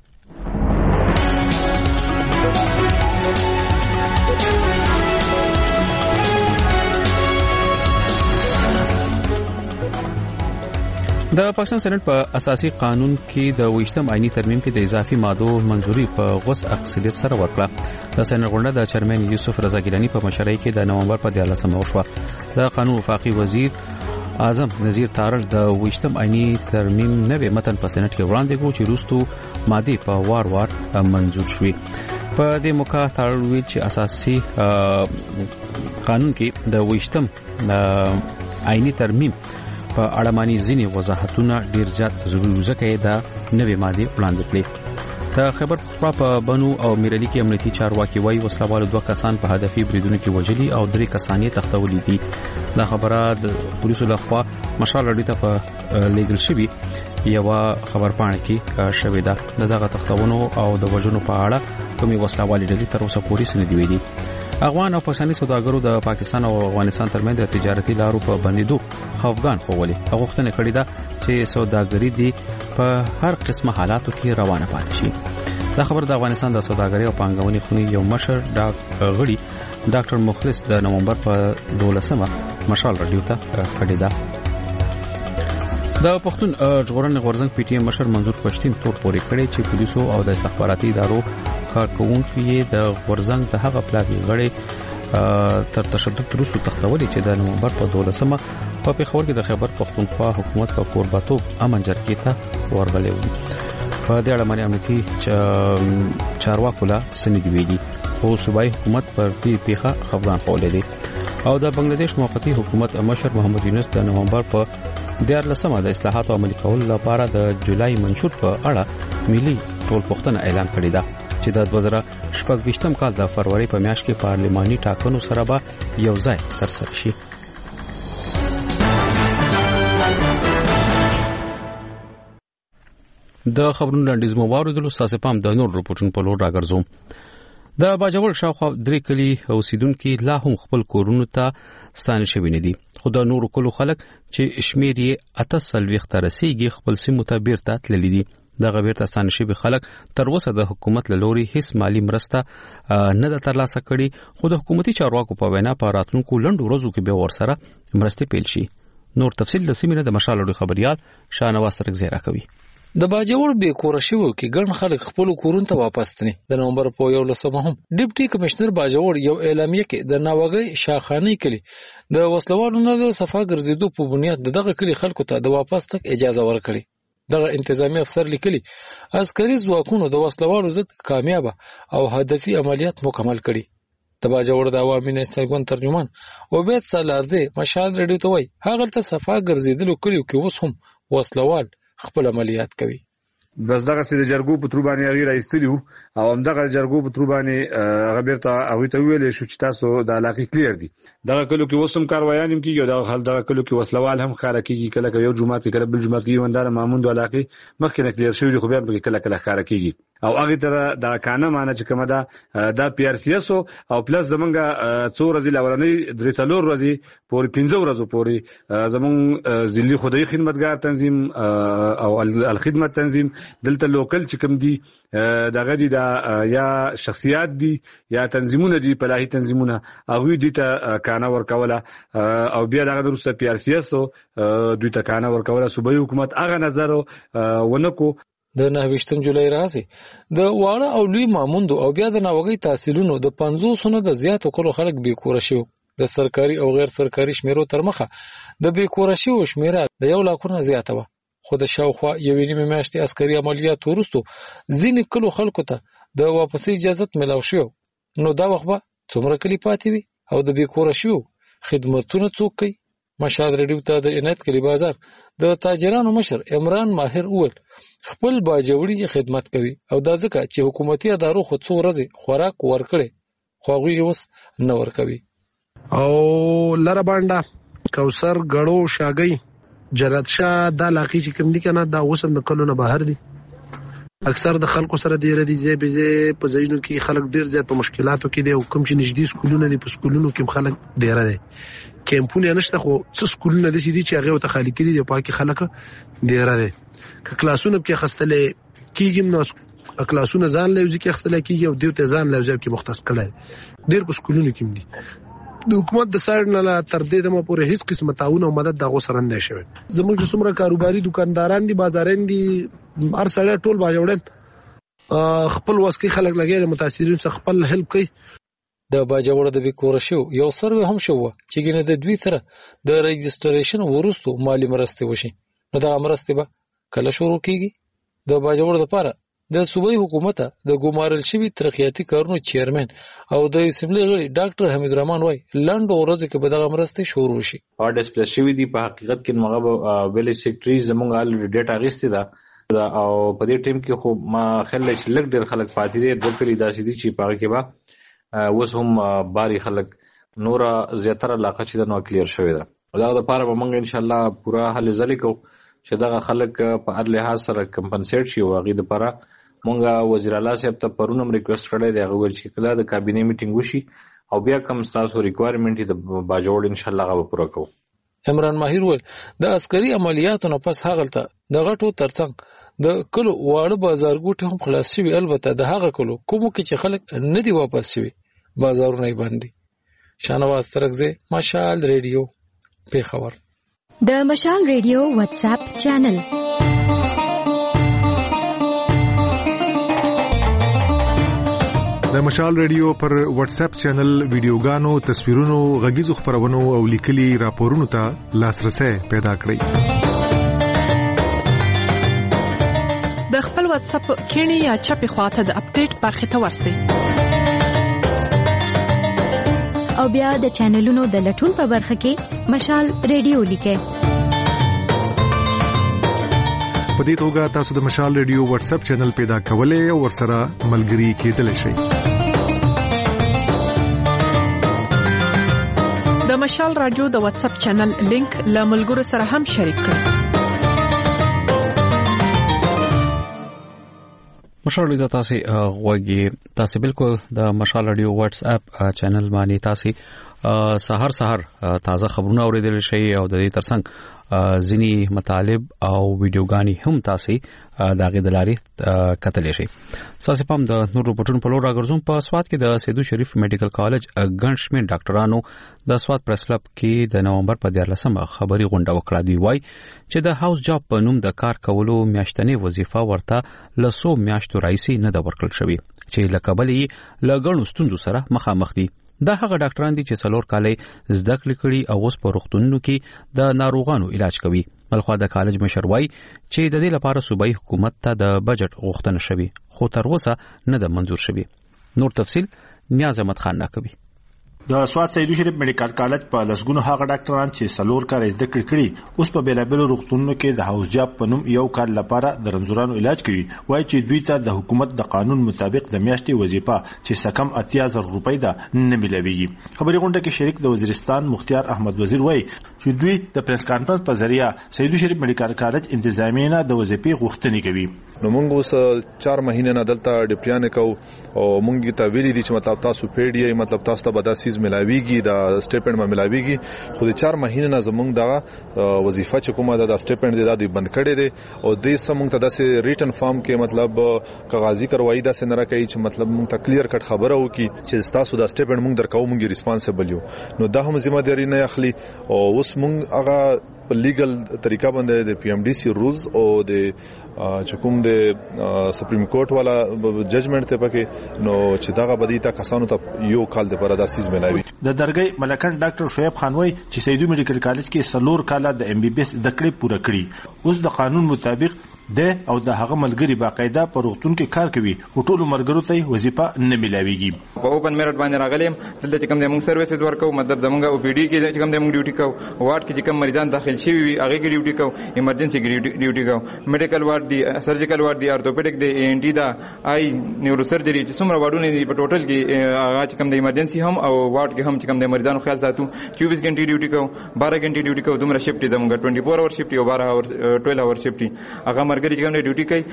د پاکستان سېنات په اساسي قانون کې د 28م آئینی ترمیم کې د اضافي مادو منځوري په غوث اکثریت سره ورکړه. د سېنات غونډه د چیرمن یوسف رضا ګیلانی په مشرۍ کې د نومبر په 14مه وشوه. د قانون وفاقي وزیر اعظم نذیر تارړ د 28م آئینی ترمیم نوې متن په سېنات کې وړاندې کړ چې وروستو ماده په وار وار منځور شوې. په دې موقع تارړ ویل چې اساسي قانون کې د 28م آئینی ترمیم په اړه معنی ځینې وضاحتونه ډیر زیات ضروري ځکه دا نوې ماده وړاندې کړې. د خبر پخوا په بنو او میرلی کې امنیتي چارواکي وایي وسلوالو 2 کسان په هدفي بریدونو کې وژلي او 3 کسان یې تښتولي دي. دا خبره د پولیسو لخوا مشال راډیو ته په لیګل شوی یو خبرپاڼه کې شوې ده. دغه تښتونو او د وژنو په اړه کومي وسلوالي ډلې تر اوسه پورې څه نه دی ویلي. افغان او پاکستاني سوداګرو د پاکستان او افغانستان ترمنځ د تجارتي لارو په بندیدو خفګان خوولي. هغه غوښتنه کړې ده چې سوداګري دي په هر قسمه حالاتو کې روانه پاتې شي. دا خبر د افغانستان د سوداګرۍ او پانګونې خونې یو مشر غړي ډاکټر مخلص د نومبر په 12مه مشال راډیو ته کړې ده. د پښتون ژغورنې غورځنګ پی ټی ایم مشر منظور پښتين تور پورې کړی چې پولیسو او د استخباراتي ادارو کارکونکو د غورځنګ د هغه پلاوی غړي تر تشدد وروسته تختولې چې د نومبر په 12مه په پیښور کې د خیبر پښتونخوا حکومت په کورباتوب امن جرګې ته ورغلی و. په دې اړه باندې امنیتي چارواکو لا سند ویلي او صوبایي حکومت پر دې پیښه خبران خولې دي. او د بنگلاديش موقتی حکومت مشر محمد یونس د نومبر په 14مه د اصلاحاتو عملي کولو لپاره د جولای منشور په اړه ملي ټولپوښتنه اعلان کړې ده چې د 2026م کال د فروری په میاشت کې پارلماني ټاکنو سره به یو ځای ترسره شي. د خبرونو لاندیز مو واردلو ساسه پام د نور رپورټونو په لور راګرځوم. د باجوړ شاوخوا 3 کلی اوسیدونکو لا هم خپل کورونو ته ستانه شوي نه دي. خو د نورو کلو خلک چې شمیر یې 8 تر رسیدي خپل سیمو ته بیرته تللي دي. دغه بیرته ستانه شوي خلک تر اوسه د حکومت له لوري هیڅ مالی مرسته نه ده ترلاسه کړې. خو د حکومتي چارواکو په وینا په راتلونکو لنډو ورځو کې به ورسره مرستې پیل شي. نور تفصیل د سیمې د مشال خبريال شاهنواز ترک زیرا کوي.
د باجوړ به کور شوو کې ګڼ خلک خپل کورونو ته واپس تني. د نومبر په 11مه هم ډیپټي کمشنر باجوړ یو اعلامیه کې د ناوګي شاخانی کلی د وسلوالو نه د صفه ګرځېدو په بنیاد دغه کلی خلکو ته د واپس تک اجازه ورکړي. دغه انتظامی افسر لیکلي عسکري ځواکونو د وسلوالو ضد کامیاب او هدفي عملیات مکمل کړي. د باجوړ د عوامي نېستګون ترجمان عبید سالارزه مشال رډیو ته وای هغه ته صفه ګرځېدلو کلیو کې اوس هم وسلوال خپل عملیات کوي.
بس دغه سید جرګو په تروبانی غیر ایستلیو او هم دغه جرګو په تروبانی هغه بیرته هغه ته ویل شو چې تاسو د علاقې کلیر دي. دغه کلو کې وسم کاروایان هم کیږي دغه حل دغه کلو کې وسلوال هم خاره کیږي کله یو جمعه کله بل جمعه کې وندار مامون د علاقې مخکې نه کلیر شوی خو بیا کله کله خاره کیږي او هغه ته د قانون معنی چې کومه ده د پی آر سی اس او پلس زمونږه څو ورځې لورنۍ درې څلور ورځې پورې 15 ورځې پورې زمون ځلي خدای خدمتګار تنظیم او الخدمت تنظیم دلته لوکل چې کوم دي دغه دي یا شخصیات دي یا تنظیمونه دي پلاهي تنظیمونه هغه دي ته کانه ورکوله او بیا دغه وروسته پی آر سی اس دوی ته کانه ورکوله صوبایي حکومت هغه نظر ونکو.
د 29 جولای راځي د واړه او لوی ماموند او بیا د ناوګي تحصیلونو د 500 نه د زیاتو کلو خلک بیکور شو. د سرکاري او غیر سرکاري شمیرو تر مخه د بیکور شو شمیره د 1 لک نه زیاته و. خو د شاوخوا یو نیمه میاشتې عسکري عملیات ورستو ځینې کلو خلکو ته د واپسې اجازه ملو شو. نو دا وخت به څومره کلی پاتې وي او د بیکور شو خدماتونه څوک کوي؟ مشال رډیو ته د عنایت کلی بازار د تاجرانو مشر عمران ماهر اول خپل باجوړي خدمت کوي او دا ځکه چې حکومتي ادارو خو څو ورځې خوراک ورکړي خو هغه اوس نه ورکوي.
او لره باندې کوثر غړو شاګي جرات شاه د علاقې چې کوم دي کنه دا اوس د کلونه بهر دي. اکثر د خلکو سره دی ردی زی بزی په ځایونو کې خلک ډیر زیات په مشکلاتو کې دي او کوم چې نږدې سکولونه دي په سکولونو کې خلک ډیر دي. کیمپونه نشته خو څه سکولونه دي چې هغه ته خالی کړي دي پاکي خلک ډیر دي. ک کلاسونه کې خستلې کیږي نو کلاسونه ځان لوي کې خستلې کیږي او دیوته ځان لوي کې مختص کړي ډیر په سکولونو کې دي. د حکومت د سایډ نه تر دې دمه پورې هیڅ قسمه تعاون او مدد دغه سره نه شوی. زموږ چې څومره کاروباري دکانداران دي بازارین دي هر سړی ټول باجوړن خپل واسکي خلک لګي متاثرین څخه خپل هیلپ کوي.
د باجوړ د بیکور شو یو سروې هم شو چې ګینه د دوی سره د رجستریشن ورستو مالی مرسته وشي. نو دا مرسته به کله شروع کیږي؟ د باجوړ لپاره د صوبایي حکومت د ګمارل شوی ترقیاتي کارونو چیرمن او د اسمبلی غړي ډاکټر حمید رحمان وای لنډ ورځ کې به دغه مرسته شروع شي.
اور ډیسپلی شوی دی په حقیقت کې مغه ویلیج سیکریټری زموږ الریډي ډیټا غیستي دا او په دې ټیم کې خو ما خل چې لګ ډیر خلک پاتې دي د کلی داسې دي چې پاره کې با اوس هم باري خلک نور زیاتره علاقه چې د نو کلیر شوی دا دا لپاره به موږ ان شاء الله پورا حل ځلې کو چې دغه خلک په هر لحاظ سره کمپنسیټ شي او غي د لپاره مونږه وزیر اعلی صاحب ته پرونم ریکوست کړی دی هغه ول چې کله د کابینه میټینګ وشي او بیا کوم تاسو ریکوایرمنټ د باجوړ ان شاء الله غو پوره کوو.
عمران ماهر ول د عسکري عملیاتو نه پس هغلته د غټو ترڅنګ د کلو واړه بازارګوټ هم خلاص شوی. البته د هغه کلو کومو کې چې خلک نه دی واپس شوی بازارونه یې باندې. شانواز ترکزه مشال ریډیو پیښور.
د مشال ریډیو واتس اپ چینل
د مشال ریډیو پر واتس اپ چینل ویډیوګانو، تصویرونو، غږیزو خبرونو او لیکلي راپورونو ته لاسرسي پیدا کړئ.
د خپل واتس اپ کینی یا چپی خواته د اپډیټ برخه ته ورسئ
او بیا د چینلونو د لټون په برخه کې مشال ریډیو لیکئ.
په دې توګه تاسو د مشال ریډیو واتس اپ چینل پیدا کولای او ورسره ملګري کېدلی شئ.
د مشال رادیو د واتس اپ چینل لینک له ملګرو سره هم شریک کړئ.
مشال رادیو تاسو غوږی تاسو بالکل د مشال رادیو واتس اپ چینل باندې تاسو سحر تازه خبرونه اوریدل شي او د دې ترڅنګ ځینی مطالب او ویډیوګانی هم تاسو داغه دلاري کتلې شي. تاسو پام د نور رپورټونو په لور راګرځوم. په سواد کې د سیدو شریف میډیکل کالج ګنشمن ډاکټرانو د سواد پریس کلب کې د نومبر په 14مه خبري غونډه وکړه. دی وای چې د هاوس جاب په نوم د کار کولو میاشتنې وظیفه ورته لسو میاشتو راځي نه د ورکړل شوی چې لکبلې لګڼو ستوندو سره مخامخ دي. دا هغه ډاکټران دي چې څلور کالې زده کړې کړي او اوس په روغتونونو کې د ناروغانو علاج کوي. بلخو د کالج مشر وای چې د دې لپاره صوبایي حکومت ته د بجټ غوښتنه شوی خو تر اوسه نه د منزور شوی. نور تفصيل نیاز احمد خان ناکوي.
د سواد سیدو شریف میډیکل کالج په لسګونو هغه ډاکټران چې څلور کال زده کړي اوس په بیلابلو روغتونونو کې د هاوس جاب په نوم یو کال لپاره د رنځورانو علاج کوي. وایي چې دوی ته د حکومت د قانون مطابق د میاشتې وظیفه چې سکم 80000 روپۍ ده نه ملويږي. خبري غونډه کې شریک د وزیرستان مختیار احمد وزیر وایي چې دوی د پریس کانفرنس په ذریعہ سیدو شریف میډیکل کالج انتظامیه د وظیفې غوښتنې کوي.
نو موږ اوس 4 مهینه نه دلته ډیپټیان کو او موږ ته ویلي دي چې مطلب تاسو پیډي مطلب تاسو ته به د سیز ملاويږي د سټیپند ما ملاويږي خو د 4 مهینه نه زموږ دغه وظیفه چې کومه د سټیپند د بند کړي دي او د سمونږ ته د ریټن فارم کې مطلب کاغذي کروایی د سن راکې چې مطلب موږ ته کلیر کټ خبره وکي چې تاسو د سټیپند موږ درکو موږ ریسپانسیبل یو. نو دا هم ذمہ داری نه اخلي او اوس موږ هغه په لیګل طریقه باندې د پی ام ډی سی رولز او د چکم د سپریم کورټ والا ججمنټ ته پکې نو چې داغه بدیتا کسانو ته یو کال د پراداسیز ملاوي.
د درګي ملکن ډاکټر شعیب خان وای چې سیدو میډیکل کالج کې سلور کاله د ام بي بي اس ذکر پوره کړی. اوس د قانون مطابق د او د هغه ملګری باقاعده په روغتون کې کار کوي او ټول مرګرو ته وظیفه نه ملويږي.
په اوپن میرټ باندې راغلم دلته چې کوم د موږ سرویسز ورکو مطلب زمونږ او پی ډی کې چې کوم د موږ ډیوټي کو وارډ کې چې کوم مریضان داخل شوي وي هغه کې ډیوټي کو ایمرجنسي کې ډیوټي کو میډیکل وارډ دی سرجیکل وارډ دی ارتوپیډک دی ای ان ټي دا آی نیورو سرجری چې څومره وارډونه دي په ټوټل کې هغه چې کوم د ایمرجنسي هم او وارډ کې هم چې کوم د مریضانو خیال ساتو 24 غنټې ډیوټي کو 12 غنټې ډیوټي کو دومره شفټ زمونږ 24 اور شفټ او 12 اور 12 اور شفټ هغه مرګري چې کوم ډیوټي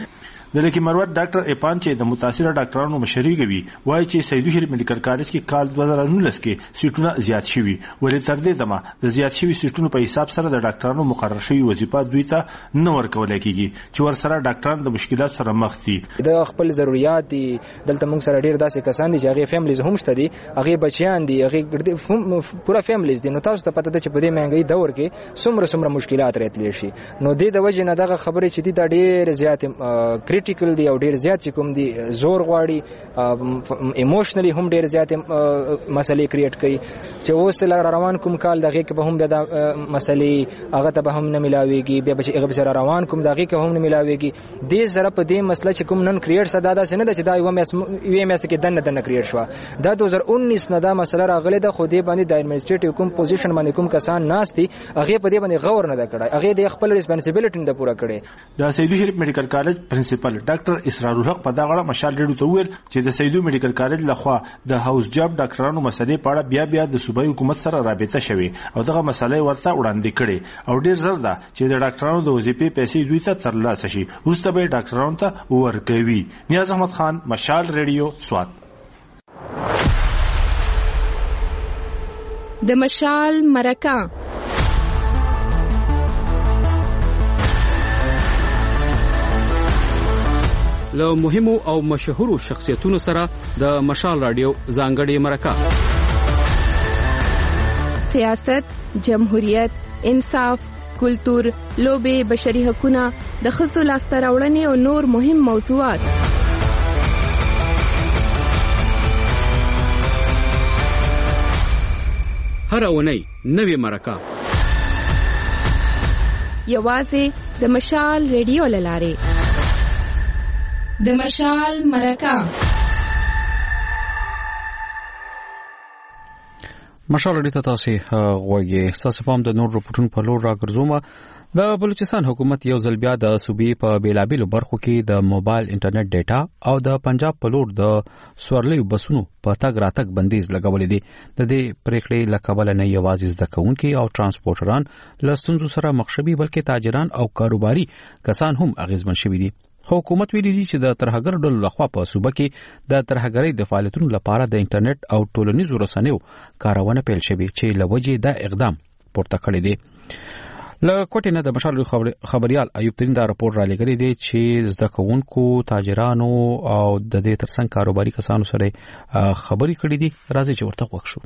د لکه مروت ډاکټر اپان چې د متاثره ډاکټرانو مشري کوي وایي چې سیدو شریف میډیکل کالج کې کال 2019 کې سیټونه زیات شوي ولې تر دې دمه د زیات شوي سیټونو په حساب سره د ډاکټرانو مقرر شوی وظیفه دوی ته نه ورکول کیږي چې ورسره ډاکټران د مشکلات سره مخ دي.
د خپل ضرورت دي دلته موږ سره ډیر داسې کسان دي چې هغه فیملیز هم شته دي هغه بچیان دي هغه پورا فیملیز دي نو تاسو ته پته ده چې په دې مهنګي دور کې څومره مشکلات راتلی شي نو د وجه نه دغه خبرې چې دي دا ډیر زیات کریټیکل دي او ډیر زیات چې کوم دي زور غواړي ایموشنلی هم ډیر زیات مسلې کریټ کوي چې اوس لږ روان کوم کال دغه کې به هم د مسلې هغه ته به هم نه ملاويږي بیا به هغه سره روان کوم دغه کې هم نه ملاويږي د زره په دې مسله چې کوم نن کریټ صدا دا سینه چې دا یو مېس کې دنه کریټ شو دا 2019 نه دا مسله راغله د خودي باندې د ایڈمنسټریټیو کوم پوزیشن باندې کوم کسان ناشتي هغه په دې باندې غور نه کړای هغه د خپل responsibility نه پوره کړي.
د سیدو شریف میډیکل کالج پرنسپل ډاکټر اسرار الحق په دا غړه مشال ډیډو ته ویل چې د سیدو میډیکل کالج لخوا د هاوس جاب ډاکټرانو مسلې په اړه بیا د صوبایي حکومت سره رابطه شوه او دغه مسلې ورته وړاندې کړي او ډیر زر ده چې د ډاکټرانو د وظیفې پیسې دوی ته ترلاسه شي وروسته به ډاکټرانو ته ورکوي. نیاز احمد خان مشال ریډیو سوات.
د مشال مرکه
له مهمو او مشهورو شخصیتونو سره د مشال رادیو ځانګړي مرکه
سیاست، جمهوریت، انصاف، کلتور، لوبې، بشري حقوقونه، د ښځو لاسته راوړنې او نور مهم موضوعات.
هر اونۍ نوې مرکه
یوازې د مشال ریډیو لاره. د مشال مرکه
مشال ریډیو ته تاسو غوږی تاسو په د نور رپورټونو په لور راګرځوم. د بلوچستان حکومت یو ځل بیا د صوبې په بیلابیلو برخو کې د موبایل انټرنیټ ډیټا او د پنجاب په لور د سورلیو بسونو په تګ راتګ بندیز لګولې دي. د دې پریکړې لکبل نه یوازې زده کوونکي او ترانسپورټران لستونزو سره مخ شوي بلکې تاجران او کاروباري کسان هم اغیزمن شوي دي. حکومت ویلي دي چې د ترهګر ډلو لخوا په صوبه کې د ترهګرۍ د فعالیتونو لپاره د انټرنیټ او ټولنیزو رسنیو کارونه پیل شوي چې لوجې د اقدام پورته کړی دی. له کوټې نه د مشال خبريال ایوب ترين دا راپور را لګري دی چې زده کوونکو تاجرانو او د دې ترڅنګ کاروباري کسانو سره خبري کړې دي. راځي چې ورته وښو.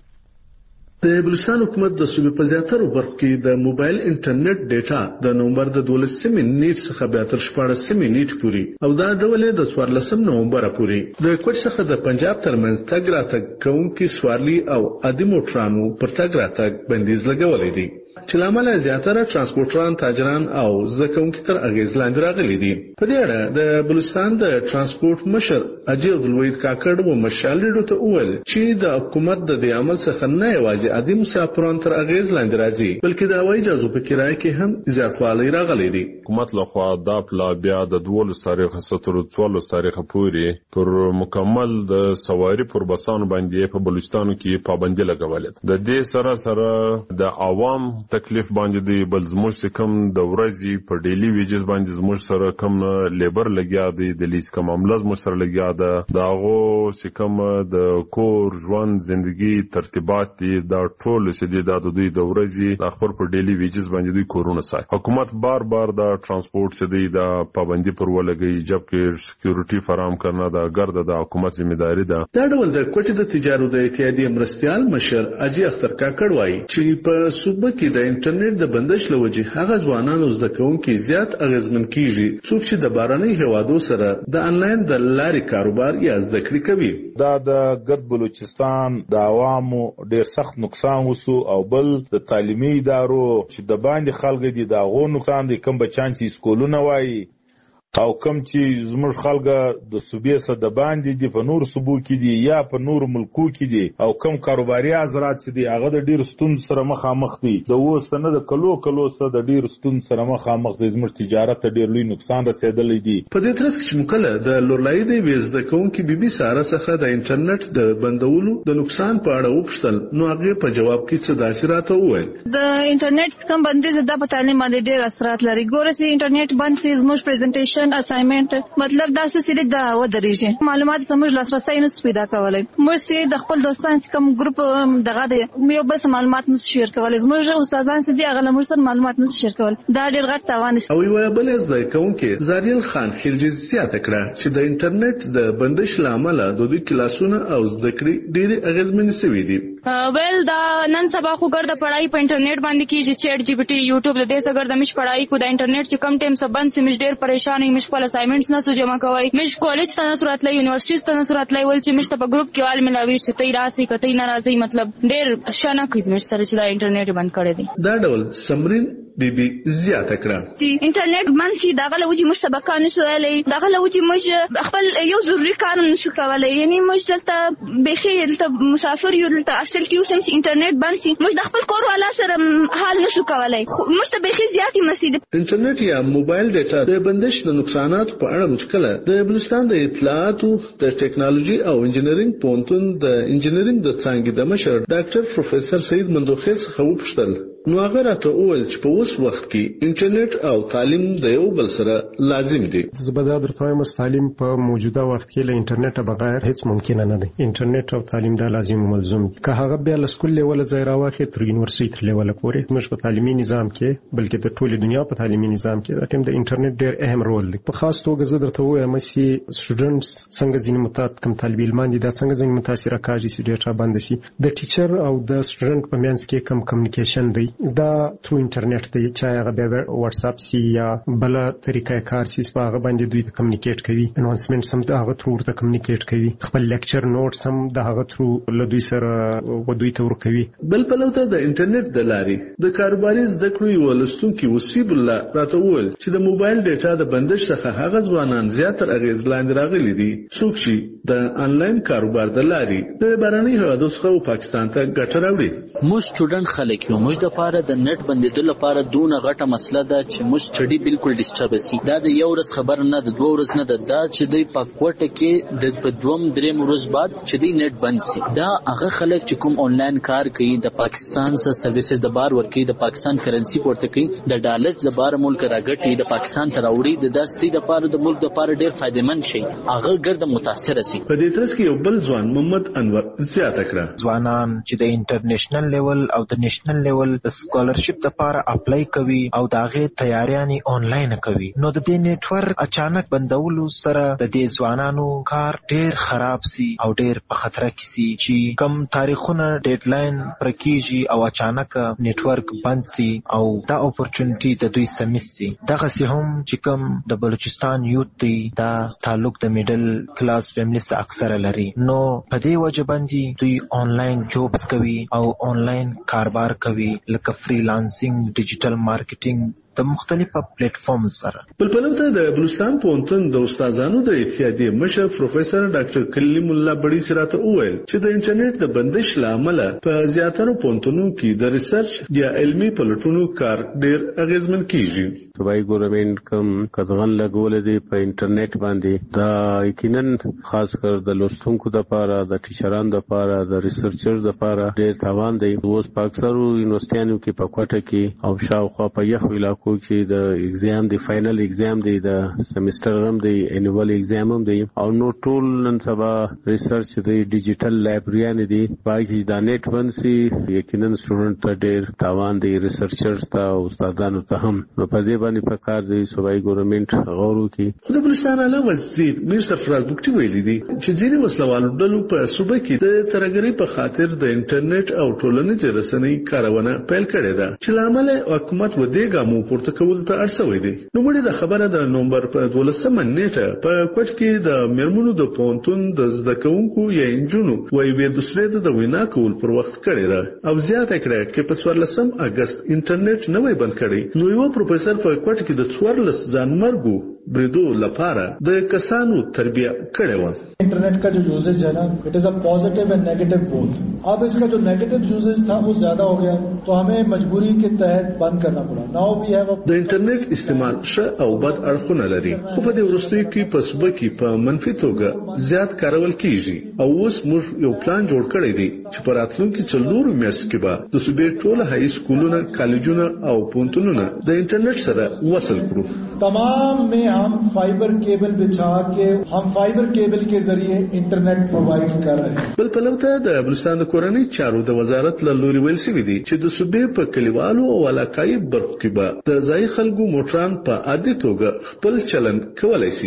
د بلوچستان حکومت د صوبې په زیاترو برخو کې د موبایل انټرنیټ ډیټا د نومبر د 12 نیټ څخه بیا تر 14 نیټ پورې او دا ډول د 14 نومبر پورې د کوټ څخه د پنجاب ترمنځ تګ راتګ کوونکي سوارلي او عادي موټرانو پر تګ راتګ بندیز لګولې دي چې لامل زیاتره ترانسپورټران، تاجران او زده کوونکي تر اغیز لاندې راغلي دي. په دې اړه د بلوچستان د ترانسپورټ مشر اجي عبدالوحید کاکړ و مشال ریډیو ته وویل چې د حکومت د دې عمل څخه نه یوازې عادي مسافران تر اغیز لاندې راځي بلکې د هوایي جهازو په کرایه کې هم زیاتوالی راغلی دی.
حکومت لخوا دا پلا بیا د 12 تاریخ ستر 14 تاریخ پورې پر مکمل د سواری پر بسانو باندې په بلوچستان کې پابندي لګولې. د دې سره د عوام تکلیف باندې دی بل زموږ کم د ورځې په ډیلی ویجز باندې زموږ سره کم لیبر لګیا دی د لیس کم عمله زموږ سره لګیا ده داغو کم د کور ژوند زندگی ترتیبات دي دا ټول سدي د دوی د ورځې د خبر په ډیلی ویجز باندې دوی کورونه ساتي. حکومت بار بار د ترانسپورت سدي د پابندي پر ولګي جبکې سکیورټي فراهم کرنا د ګرد د حکومت ځمېداري ده.
دا ډول د کوټې د تجارت د اتحادیې مرستيال مشر اجي اختر کاکړ وایي چې په صوبه کې د انټرنیټ د بندش لوجه هغه ځوانانو زده کوونکي زیات اغیزمن کیږي څوک چې د باراني هوادو سره د انلاین د لارې کاروبار یا زده کړې کوي.
دا د ګرد بلوچستان د عوامو ډیر سخت نقصان وسو او بل د تعلیمي ادارو چې د باندې خلک دي دا غو نقصان دي کم بچان چې سکولونه وایي او کم چې زموږ خلګه د صوبې سره د باندې دي په نور صوبو کې دي یا په نور ملکو کې دي او کم کاروباري حضرات چې دي هغه د ډیر ستونزو سره مخامخ دي. د وسنه د کلو سره د ډیر ستونزو سره مخامخ دي. زموږ تجارت ته ډیر لوی نقصان رسیدلی دی.
په دې ترڅ کې مکله د لورلای دی وزده کوونکي بي ساره څخه د انټرنیټ د بندولو د نقصان په اړه وپوښتل نو هغه په جواب کې څه داسې راته وویل.
د انټرنیټ کم بندیز د په تعلیم باندې ډیر اثرات لري. ګورسي انټرنیټ بند سي زموږ پریزنټیشن
ریټن اسایمنت مطلب دا څه سید دا و درېږي معلومات سمج لاسرسي نه پیدا کولای موږ سي د خپل دوستان کوم ګروپ دغه د یو بس معلومات نه شیر کولای موږ استادان سي دغه لمر سره معلومات نه شیر کول دا ډېر غټ تاوان
او یو بل ځای کوونکې زاریل خان خلجی زیاته کړه چې د انټرنیټ د بندش لامل د دوی کلاسونه او زده کړې ډېر اغیزمن شوي دي
ویل دا نن سبا خو ګرځه پڑھائی په انټرنیټ باندې کیږي چیټ جی پی ټی یوټیوب له دې څخه د مش پڑھائی کو د انټرنیټ چې کم ټیم سره بند سي مش ډېر پریشان یم مش خپل اسایمنټس نه سو جمع کوي مش کالج ته نه صورت لای یونیورسيټي ته نه صورت لای ول چې مش په ګروپ کې وال ملاوي چې تی راسي کتي ناراضي مطلب ډېر شنه کوي مش سره چې دا انټرنیټ بند کړی دی
دا ډول سمرین بیبي زیاته کړه
چې انټرنیټ باندې سي دغه لوجي مش سبقانه سوالي دغه لوجي مش خپل یو ضروري کار نشو کولای یعنی مش دلته بخي دلته مسافر یو دلته اصل کې اوسم چې انټرنیټ باندې سي مش د خپل کور والا سره حال نشو کولای مش ته بخي زیاتي مسید
انټرنیټ یا موبایل ډیټا د بندش د نقصانات په اړه مشکله د بلوچستان د اطلاعات د ټیکنالوژي او انجینرینګ پونتون د انجینرینګ د څانګې د مشر ډاکټر پروفیسور سید مندوخیل څخه وپوښتل نو هغه راته وویل چې په اوس وخت کې انټرنیټ او تعلیم د یو بل سره لازم دي
زبده درته وایم تعلیم په موجوده وخت کې له انټرنیټ بغیر هیڅ ممکن نه دی انټرنیټ او تعلیم د لازم ملزم که هغه بیا له سکول لیول ځای راوخی تر یونیورسيټي لیول پورې موږ په تعلیمي نظام کې بلکې د ټولې دنیا په تعلیمي نظام کې د ټیم د انټرنیټ ډېر اهم رول دی په خاص توګه زه درته وایم چې سټوډنټس څنګه ځینې متات کم طالب علمان دي دا څنګه ځینې متاثر کاږي چې ډیټا باندې سي د ټیچر او د سټوډنټ په منځ کې کم کمیونیکیشن دی دا تھرو انټرنیټ دی چې هغه بیا واتس اپ سی یا بل طریقې کار سي په هغه باندې دوی ته کمیونیکیټ کوي اناونسمنت سم د هغه تھرو ورته کمیونیکیټ کوي خپل لیکچر نوټس هم د هغه تھرو له دوی سره ودوی ته ور کوي
بل په لوته د انټرنیټ د لارې د کاروباري زده کړو ولستونکو وسیب الله راته وویل چې د موبایل ډیټا د بندش څخه هغه ځوانان زیاتره اغیز لاندې راغلي دي څوک چې د انلاین کاروبار د لارې د بهرني هیوادو څخه پاکستان ته ګټه راوړي
موږ سټوډنټ خلک یو موږ د لپاره د نت بندیدو لپاره دونه غټه مسله ده چې موږ سټډي بالکل ډیسټرب شي دا د یو ورځ خبر نه د دوه ورځ نه ده دا چې دوی په کوټه کې د په دوم دریم ورځ بعد چې دی نت بند شي دا هغه خلک چې کوم آنلاین کار کوي د پاکستان سره سرویسز د بار ورکي د پاکستان کرنسی پورته کوي د ډالر د بار ملک راګټي د پاکستان ته راوړي د داستي د لپاره د ملک د لپاره ډیر فائدمن شي هغه ګرد متاثر شي
په دې ترڅ کې یو بل ځوان محمد انور زیاته کړه
ځوانان چې د انټرنیشنل لیول او د نېشنل لیول د سکالرشپ لپاره اپلای کوي او داغه تیاریانې آنلاین کوي نو د دې نیټورک اچانک بندولو سره د دې ځوانانو کار ډیر خراب سي او ډیر په خطر کې سي چې کم تاریخونه ډیډلاین پرکیږي او اچانک نیټورک بند سي او دا اپورچونټی د دوی سمیس سي دغه سي هم چې کم د بلوچستان یوت دی دا تعلق د میډل کلاس فیملی سره اکثر لري نو په دې وجه باندې دوی آنلاین جابز کوي او آنلاین کاروبار کوي لکه فریلانسینګ ډیجیټل مارکیټینګ د مختلفو پلیټ فارم سره
په پلوته د بلوچستان پونتون د استادانو د اتحادیې مشر پروفیسور ډاکټر کلیم الله بړی سره وویل چې د انټرنیټ د بندش لامل په زیاتره پونتونو کې د ریسرچ یا علمي پلټونو کار ډیر اغیزمن کیږي
صوبایي ګورنمنت کوم کدغن لګول دي په انټرنیټ باندې دا یقینا خاص کر د لوستونکو لپاره د ټیچرانو لپاره د ریسرچر لپاره ډیر تاوان دی اوس په اکثرو یونیورسيټیانو کې په کوټه کې او شاوخوا په یخ علاقو چې د ایگزام دی فائنل ایگزام دی د سیمستر هم دی انیوال ایگزام هم دی او نو ټول نن سبا ریسرچ دی ډیجیټل لایبرریان دي باقي د نیټ ونسي یقینا سټوډنټ ته ډیر تاوان دی ریسرچرز ته او استادانو ته هم نو په دې باندې پکار دی صوبایي ګورنمنت غور وکړي
خو د بلوچستان اعلی وزیر میر سرفراز بوکټي ویلي دي چې ځینې وسلوالو ډلو په صوبه کې د ترګری په خاطر د انټرنیټ او ټولنیز رسنۍ کارونه پیل کړې ده چې لامل حکومت ودې ګامو پورته کول ته اړسوي دي نو مړي د خبره د نومبر په 12 نیټه په کوټ کې د مرمنو د پونتون د زده کوونکو یا انجونو وای وې د سره د وینا کول پر وخت کړی ده او زیاته کړه چې په 14 اگست انټرنیټ نه وای بند کړی نو یو پروفیسور په کوټ کې د 14 ځانمرګو بریدو لپاره د کسانو تربیه کړې و
internet का जो usages है ना it is a positive and negative both अब इसका जो नेगेटिव यूजेज था वो ज्यादा हो गया तो हमें मजबूरी के तहत बंद करना पड़ा नाउ वी हैव
د انټرنیټ استعمال ښه او بد اړخونه لري، خو په دې وروستیو کې په صوبه کې په منفي توګه زیات کارول کیږي او اوس موږ یو پلان جوړ کړی دی چې په راتلونکي 4 میاشتو کې به د صوبې ټول هاي سکولونه، کالجونه او پوهنتونونه د انټرنیټ سره وصل کړو.
तमाम में हम फाइबर केबल बिछा के हम फाइबर केबल के जरिए इंटरनेट प्रोवाइड कर रहे हैं.
بل پلوته د بلوچستان د کورنۍ چارو د وزارت له لوري ویل شوی دی چې د صوبې په کلیوالو او علاقايي برخو کې به د ځای خلکو موټران په عادي توګه خپل چلن کولای شي.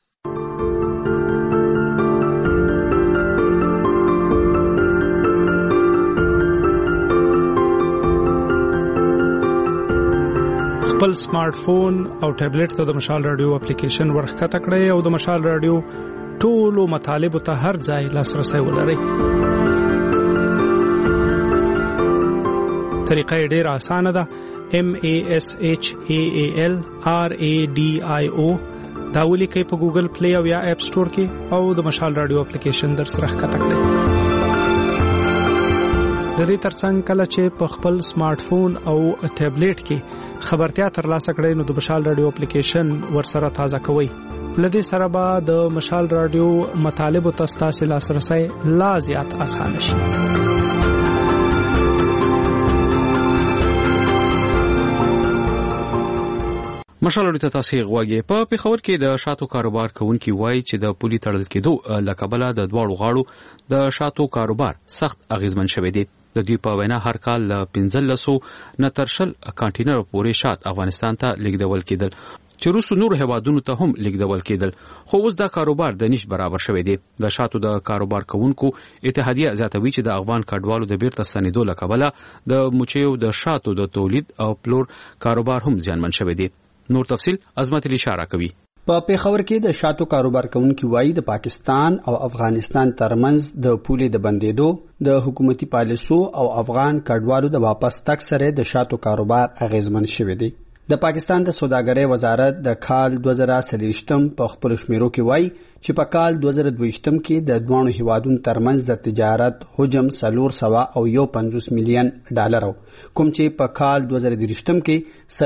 خپل سمارټ فون او ټابلیټ ته د مشال رادیو اپلیکیشن ورخکته کړئ او د مشال رادیو ټولو مطالب ته هر ځای لاسرسي ولرئ. طریقه ډېر اسانه ده. MASHAALRADIO دا ولیکئ په ګوګل پلی او یا اپ سٹور کې او د مشال رادیو اپلیکیشن در سره ښکته کړئ. د دې ترڅنګ کله چې په خپل سمارټ فون او ټابلیټ کې خبرتیا ترلاسه کړئ نو د مشال رادیو اپلیکیشن ورسره تازه کوئ. لدې سره به د مشال رادیو مطالب او تاسو لاسرسي لا زیات اسانه شي.
مشال رادیو ته تاسو غواړئ په پیښور کې د شاتو کاروبار کوونکي وایي چې د پولي تړل کېدو لکبله د دواړو غاړو د شاتو کاروبار سخت اغیزمن شوی دی. د دوی په وینا هر کال 1500 نه تر 10 کانټینر پورې شات افغانستان ته لیږدول کېدل چې روسو نور هوادونو ته هم لیږدول کېدل، خو اوس دا کاروبار د نش برابر شوی دی. د شاتو د کاروبار کوونکو اتحادیه زیاتوي چې د افغان کډوالو د بیرته ستنېدو لکبله د مچیو د شاتو د تولید او پلور کاروبار هم زیانمن شوی دی. نور تفصیل عظمت علی اشاره کوي.
په پیښور کې د شاتو کاروبار کوونکي وایي د پاکستان او افغانستان ترمنځ د پولې د بندېدو، د حکومتي پالیسو او افغان کډوالو د واپس تګ سره د شاتو کاروبار اغیزمن شوی دی. د پاکستان د سوداګرۍ وزارت د کال 2023 په خپل شمیرو کې وایي چې په کال 2022 کې د دوه هیوادونو ترمنځ د تجارت حجم 451 مليون ډالر کوم چې په کال 2023 کې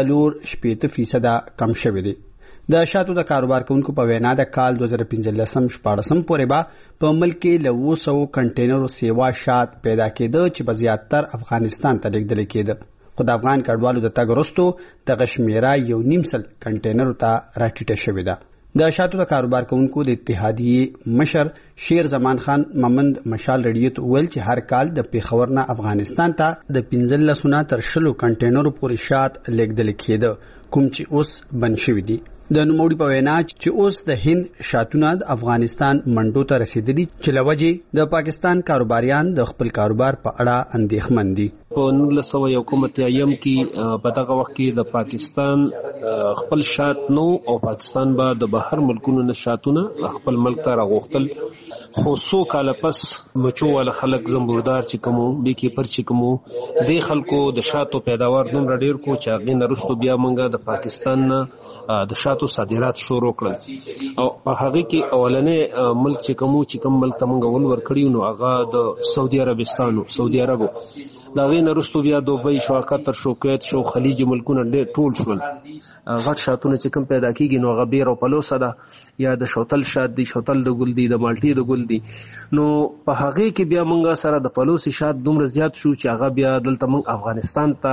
4.8% کم شوی دی. د شاتو د کاروبار کوونکو په وینا د کال 2015-16 پورې به په ملک کې له 200 کنټینرو سیوا شات پیدا کېده چې په زیاتر افغانستان ته لیږدل کېده، خو د افغان کډوالو د تګ وروسته دغه شمیره 1.5 کنټینرو ته راټیټه شوې ده. د شاتو د کاروبار کوونکو د اتحادیې مشر شیر زمان خان ممند مشال رادیو ته ویل چې هر کال د پیښور نه افغانستان ته د 15 نه تر 20 کنټینرو پورې شات لیږدل کېده کوم چې اوس بند شوی دي. د نوموړي په وینا چې اوس د هند شاتونه د افغانستان منډو ته رسیدلي چې لوجه د پاکستان کاروباریان د خپل کاروبار په اړه اندېښمن دي.
په 1991 کې په دغه وخت کې د پاکستان خپل شات نو او پاکستان به د بهر ملکونو نه شاتونه خپل ملک ته راغوښتل، خو څو کال پس مچو ول خلک زمبوردار چې کومو به کې پر چې کومو د خلکو د شاتو پیداوار دومره ډیر کو چې هغه نرستو بیا مونږه د پاکستان نه د شاتو صادرات شروع کړل او په هغه کې اولنې ملک چې کومو چې کوم ملک ته مونږ ول ورکړیو نو هغه د سعودي عربو دا غي نرستو بیا دوبۍ شو، قطر شو، کویت شو، خلیج ملکونه ډېر ټول شول. غټ شاتونه چې کوم پیدا کیږي نو هغه بیر او پلوسه ده یا د شوتل شات دي، شوتل د ګل دي، د مالټي د ګل دي. نو په هغه کې بیا مونږه سره د پلوسي شات دومره زیات شو چې هغه بیا دلته مونږ افغانستان ته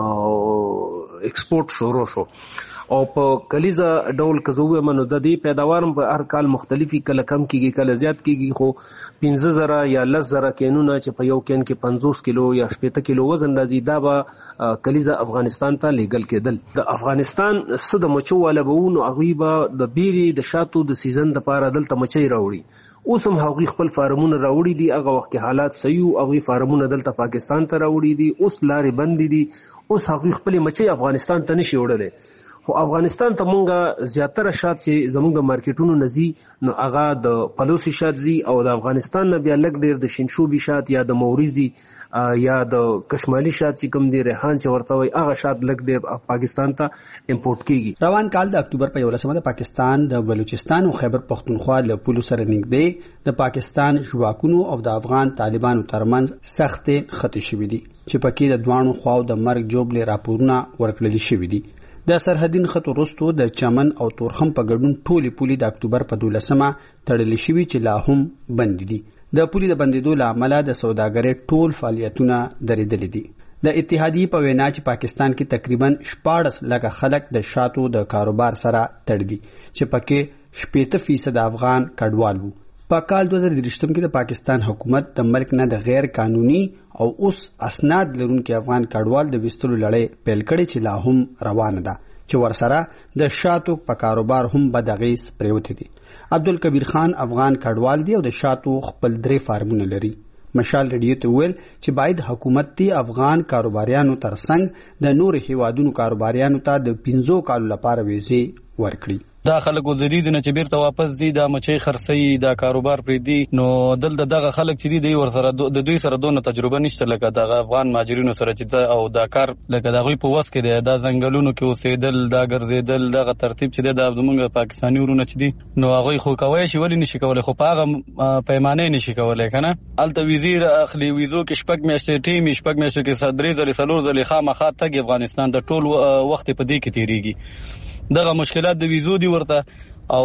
ایکسپورټ شروع شو او په کلیزه ډول کزوې منو د دې پیداوار په هر کال مختلفي کله کم کیږي کله زیات کیږي، خو 15000 یا 10000 کینونه چې په یو کین کې 50 کیلو یا 70 کیلو وزن راځي دا به کلیزه افغانستان ته لیږل کېدل. د افغانستان صد مچو والا بهونو هغه به د بیري د شاتو د سیزن د پاره دلته مچي راوړي. اوس هم هغه خپل فارمونه راوړي دي، هغه وخت کې حالات صحیح، هغه فارمونه دلته پاکستان ته راوړي دي، اوس لارې بند دي، اوس هغه خپل مچي افغانستان ته نشي وړلې. خو افغانستان ته مونږه زیاتره شات چې زمونږ د مارکیټونو نزي نو هغه د پلوسی شات زی او د افغانستان نه بیا لګ ډیر د شینشوبي شات یا د موریزي یا د کشمالي شات چې کوم دی ریحان چې ورته وي هغه شات لګ ډیر پاکستان ته امپورټ کیږي.
روان کال د اکتوبر په 11 د پاکستان د بلوچستان او خیبر پختونخوا له پولو سره نږدې د پاکستان ژواکونو او د افغان طالبانو ترمنځ سختې خطې شوې دي چې پکې د دوانو خواو د مرګ جوړلې راپورونه ورکړل شوې دي. د سرحدین خط وروسته د چمن او تورخم په ګډون ټولې پولې د اکتوبر په 12مه تړلې شوي چې لا هم بند دي. د پولې د بندېدو له امله د سوداګرۍ ټول فعالیتونه درېدلي دي. د اتحادیې په وینا چې پاکستان کې تقریبا 14 لکه خلک د شاتو د کاروبار سره تړلي چې پکې 70% افغان کډوال وو. په کال 2023 کې د پاکستان حکومت د ملک نه د غیر قانوني او اوس اسناد لرونکي افغان کډوال د وستلو لړۍ پیل کړې چې لا هم روانه ده چې ورسره د شاتو په کاروبار هم بد اغیز پریوتی دي. عبدالکبیر خان افغان کډوال دی او د شاتو خپل 3 فارمونه لري. مشال رډیو ته ویل چې باید حکومت تی افغان کاروباریانو ترڅنګ د نور هیوادونو کاروباریانو ته د 15 کالو لپاره ویزې ورکړي.
دا خلک وزریز نه چې بیرته واپس دي دا مچي خرڅي دا کاروبار پرې دي نو دلته دغه خلک چې دي ور سره د دوی سره دونه تجربه نشته لکه دغه افغان ماجرینو سره چې او دا کار لکه دغه په وس کې دی دا ځنګلونو کې اوسېدل دا ګرځېدل دغه ترتیب چې د زمونږ پاکستاني ورونه چې دي نو هغه خو کوي شي ولې نشي کولای خو په هغه پیمانه نشي کولای کنه الته وزیر اخلي ویزو کې شپږ میاشتې ټیم شپږ میاشتې کې صدرې ځلې سلور ځلې خامخا تګ افغانستان د ټول وخت په دې کې تیریږي. دغه مشکلات د ویزو دی ورته او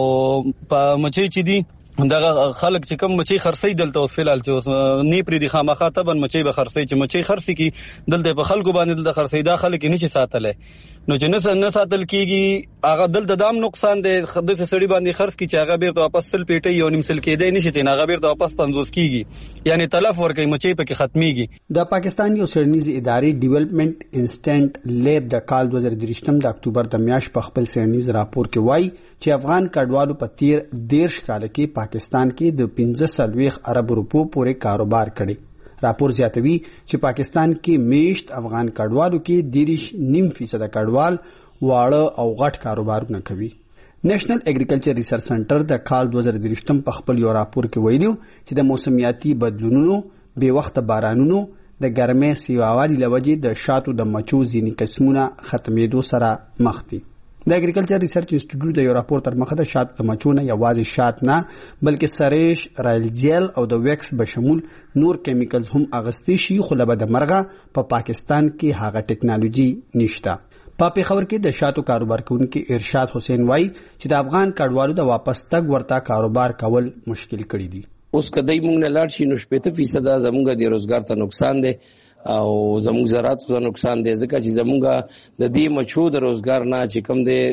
په مچي چې دي دغه خلک چې کوم مچي خرڅي دلته اوس فلال چې نه پری دي خامخا تبن مچي به خرڅي چې مچي خرڅي کی دلته په خلکو باندې دلته خرڅي دا خلک نشي ساتلې نو چې نه ساتل کیږي هغه دلته دام نقصان دی خدای سړي باندې خرڅ کی چې هغه بیرته واپس سل پیټي یو نیم سل کېدای نشي ته هغه بیرته واپس 50 کیږي یعنی تلف ورکې مچي په کې ختميږي.
د پاکستان یو سرنیزي ادارې ډیولپمنٹ انسټنټ لیب د کال 2023 د اکتوبر د میاشت په خپل سرنیز راپور کې وایي چې افغان کډوالو په 13 کال کې پاکستان کې د 15 ارب روپو پورې کاروبار کړي. راپور زیاتوي چې پاکستان کې میشت افغان کډوالو کې 9.5% کډوال واړه او غټ کاروبارونه کوي. نېشنل اګریکلچر ریسرچ سنټر د کال 2023 په خپل یو راپور کې ویلي چې د موسمیاتي بدلونونو بې وخت بارانونو د ګرمۍ سیوالي لوجې د شاتو د مچو ځینې قسمونه ختمېدو سره مخ دي. د اګریکلچر ریسرچ انسټیټیوټ د یو راپور تر مخه د شات د مچو نه یوازې شات نه بلکې سریش رایل جیل او د ویکس بشمول نور کیمیکلز هم اغستې شي خو له بده مرغه په پاکستان کې هغه ټیکنالوژي نشته. په پیښور کې د شاتو کاروبار کوونکي ارشاد حسین وای چې د افغان کډوالو د واپس تګ ورته کاروبار کول مشکل کړي دي.
اوس کدی موږ نه لاړ شي نو 70% زموږ د روزګار ته نقصان دی او زموږ زراعت ته نقصان دی ځکه چې زموږ د دې مچو د روزګار نه چې کم دی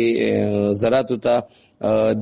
د زراعت ته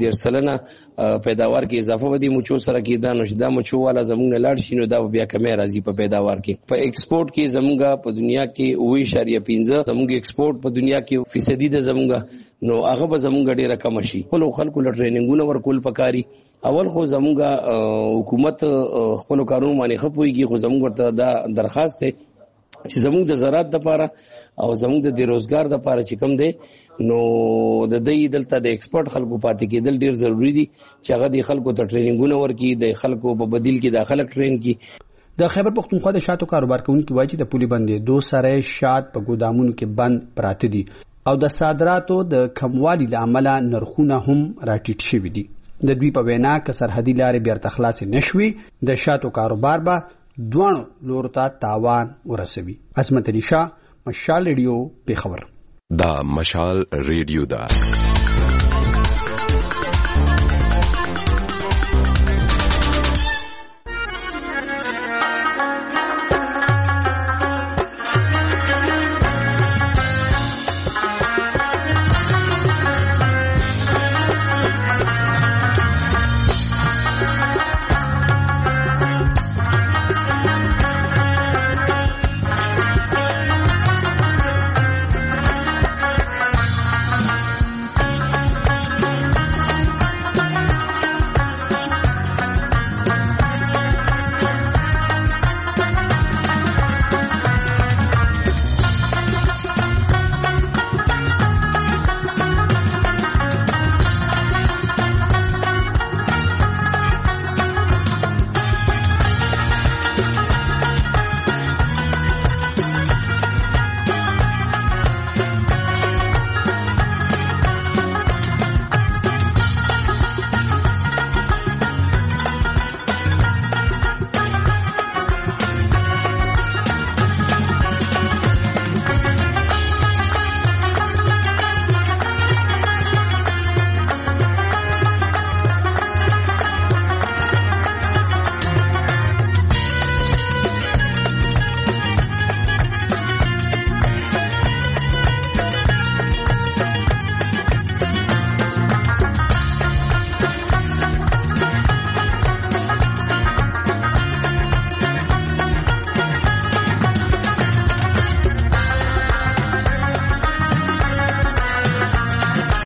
10% پیداوار کې اضافه ودی مچو سره کېدا نو دا مچو والا زموږ نه لاړ شي نو دا بیا کمه راځي په پیداوار کې. په ایکسپورټ کې زموږ په دنیا کې 9.15 زموږ ایکسپورټ په دنیا کې فیصدي ده زموږ نو هغه به زموږ ډیره کم شي. خلکو له ټریننګونو ورکول پکاري اول خو زموږ حکومت خپل کارونه باندې خپويږي خو زموږ ورته دا درخواست دی چې زموږ د زراعت لپاره او زموږ د روزګار لپاره چې کم دی نو د دې دلته د ایکسپورټ خلکو پاتې کېدل ډیر ضروری دي چې هغه د خلکو ته ټریننګونه ورکړي د خلکو په بدیل کې د خلک ټرین کړي.
د خیبر پختونخوا د شاتو کاروبار کوونکي وایي چې د پولي بندې 2 سره شات په ګودامونو کې بند پراته دي او د صادراتو د کموالي لامل نرخونه هم راټیټ شوي دي. د دوی په وینا که سرحدي لارې بیرته خلاص نشوي د شاتو کاروبار به دوه لورو ته تاوان ورسوي. عظمت علي شاه مشال ریډیو پیښور.
دا مشال ریډیو دا